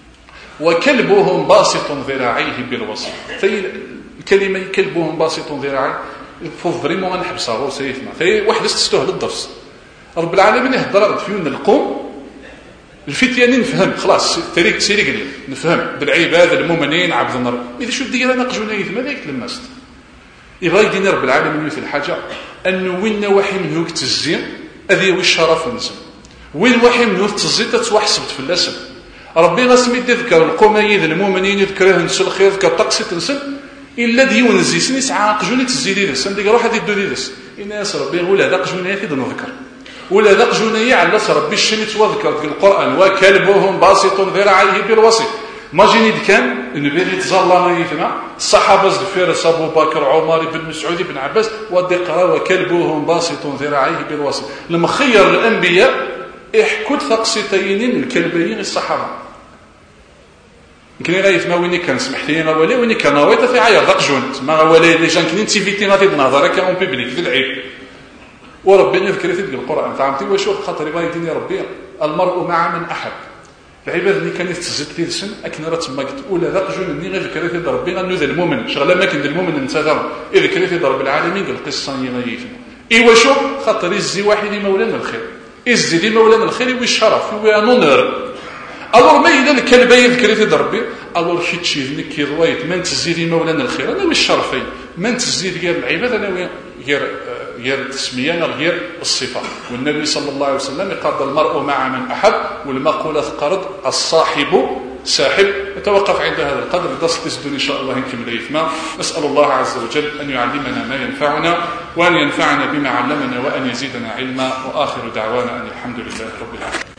وكلبهم باسط ذراعيه بالوسط الكلمه كلبهم باسط ذراعيه الفوف فريمون نحبسها هو سيفنا في واحد استستوه للدرس رب العالمين يهضر فينا القوم الفتيان نفهم خلاص تاريخ سيري نفهم بالعباد المؤمنين عبد النار اذا شو دير انا قجوني ماذا يكلمست يبغى يدينا رب العالمين في الحاجه انه وين وحي منو تزي هذه هو الشرف نسم وين وحي منو تزي تتوحسبت في اللسم ربي غاسمي يذكر القوم المؤمنين يذكره نسل الخير يذكر طقس تنسل الا ديون زيسني ساعه قجوني تزيدي لس ندير روح هذه دوديدس الناس ربي يقول هذا قجوني في نذكر ولا ذا قجوني على ربي الشمس وذكر في القران وكلبهم باسط ذراعيه بالوسط ما جيني كان النبي تزالنا يثنا الصحابه الفارس ابو بكر عمر بن مسعود بن عباس والدقراء وكلبهم باسط ذراعيه بالوسط لما خير الانبياء احكوا ثقستين الكلبين الصحابه يمكن غير ما وين كان سمحتي لنا ولا وين كان نويت في عيار دقجون ما ولا لي جان كنين تيفيتي غادي نهضر كان اون بيبليك في العيب وربنا يذكر في القران فهمتي واش خاطر يبغى يديني ربي المرء مع من احب العباد اللي كانت تزد في السن اكن راه تما قلت اولا ذاك جون ني غير ذكرت ربي غنو ذا المؤمن شغله ما كان المؤمن انت ذا اذا كريت رب العالمين قال القصه هي غيثنا ايوا شوف خاطر يزي واحد مولانا الخير يزي دي مولانا الخير والشرف ونونر الور ما اذا كان باين كريت ربي الور شي تشيفني كي ضويت ما تزيدي مولانا الخير انا مش شرفي ما تزيد غير العباد انا غير التسميه غير الصفه والنبي صلى الله عليه وسلم قال المرء مع من احب والمقوله قرض الصاحب ساحب. نتوقف عند هذا القدر درس تسدون ان شاء الله نكمل يفما. نسال الله عز وجل ان يعلمنا ما ينفعنا وان ينفعنا بما علمنا وان يزيدنا علما واخر دعوانا ان الحمد لله رب العالمين.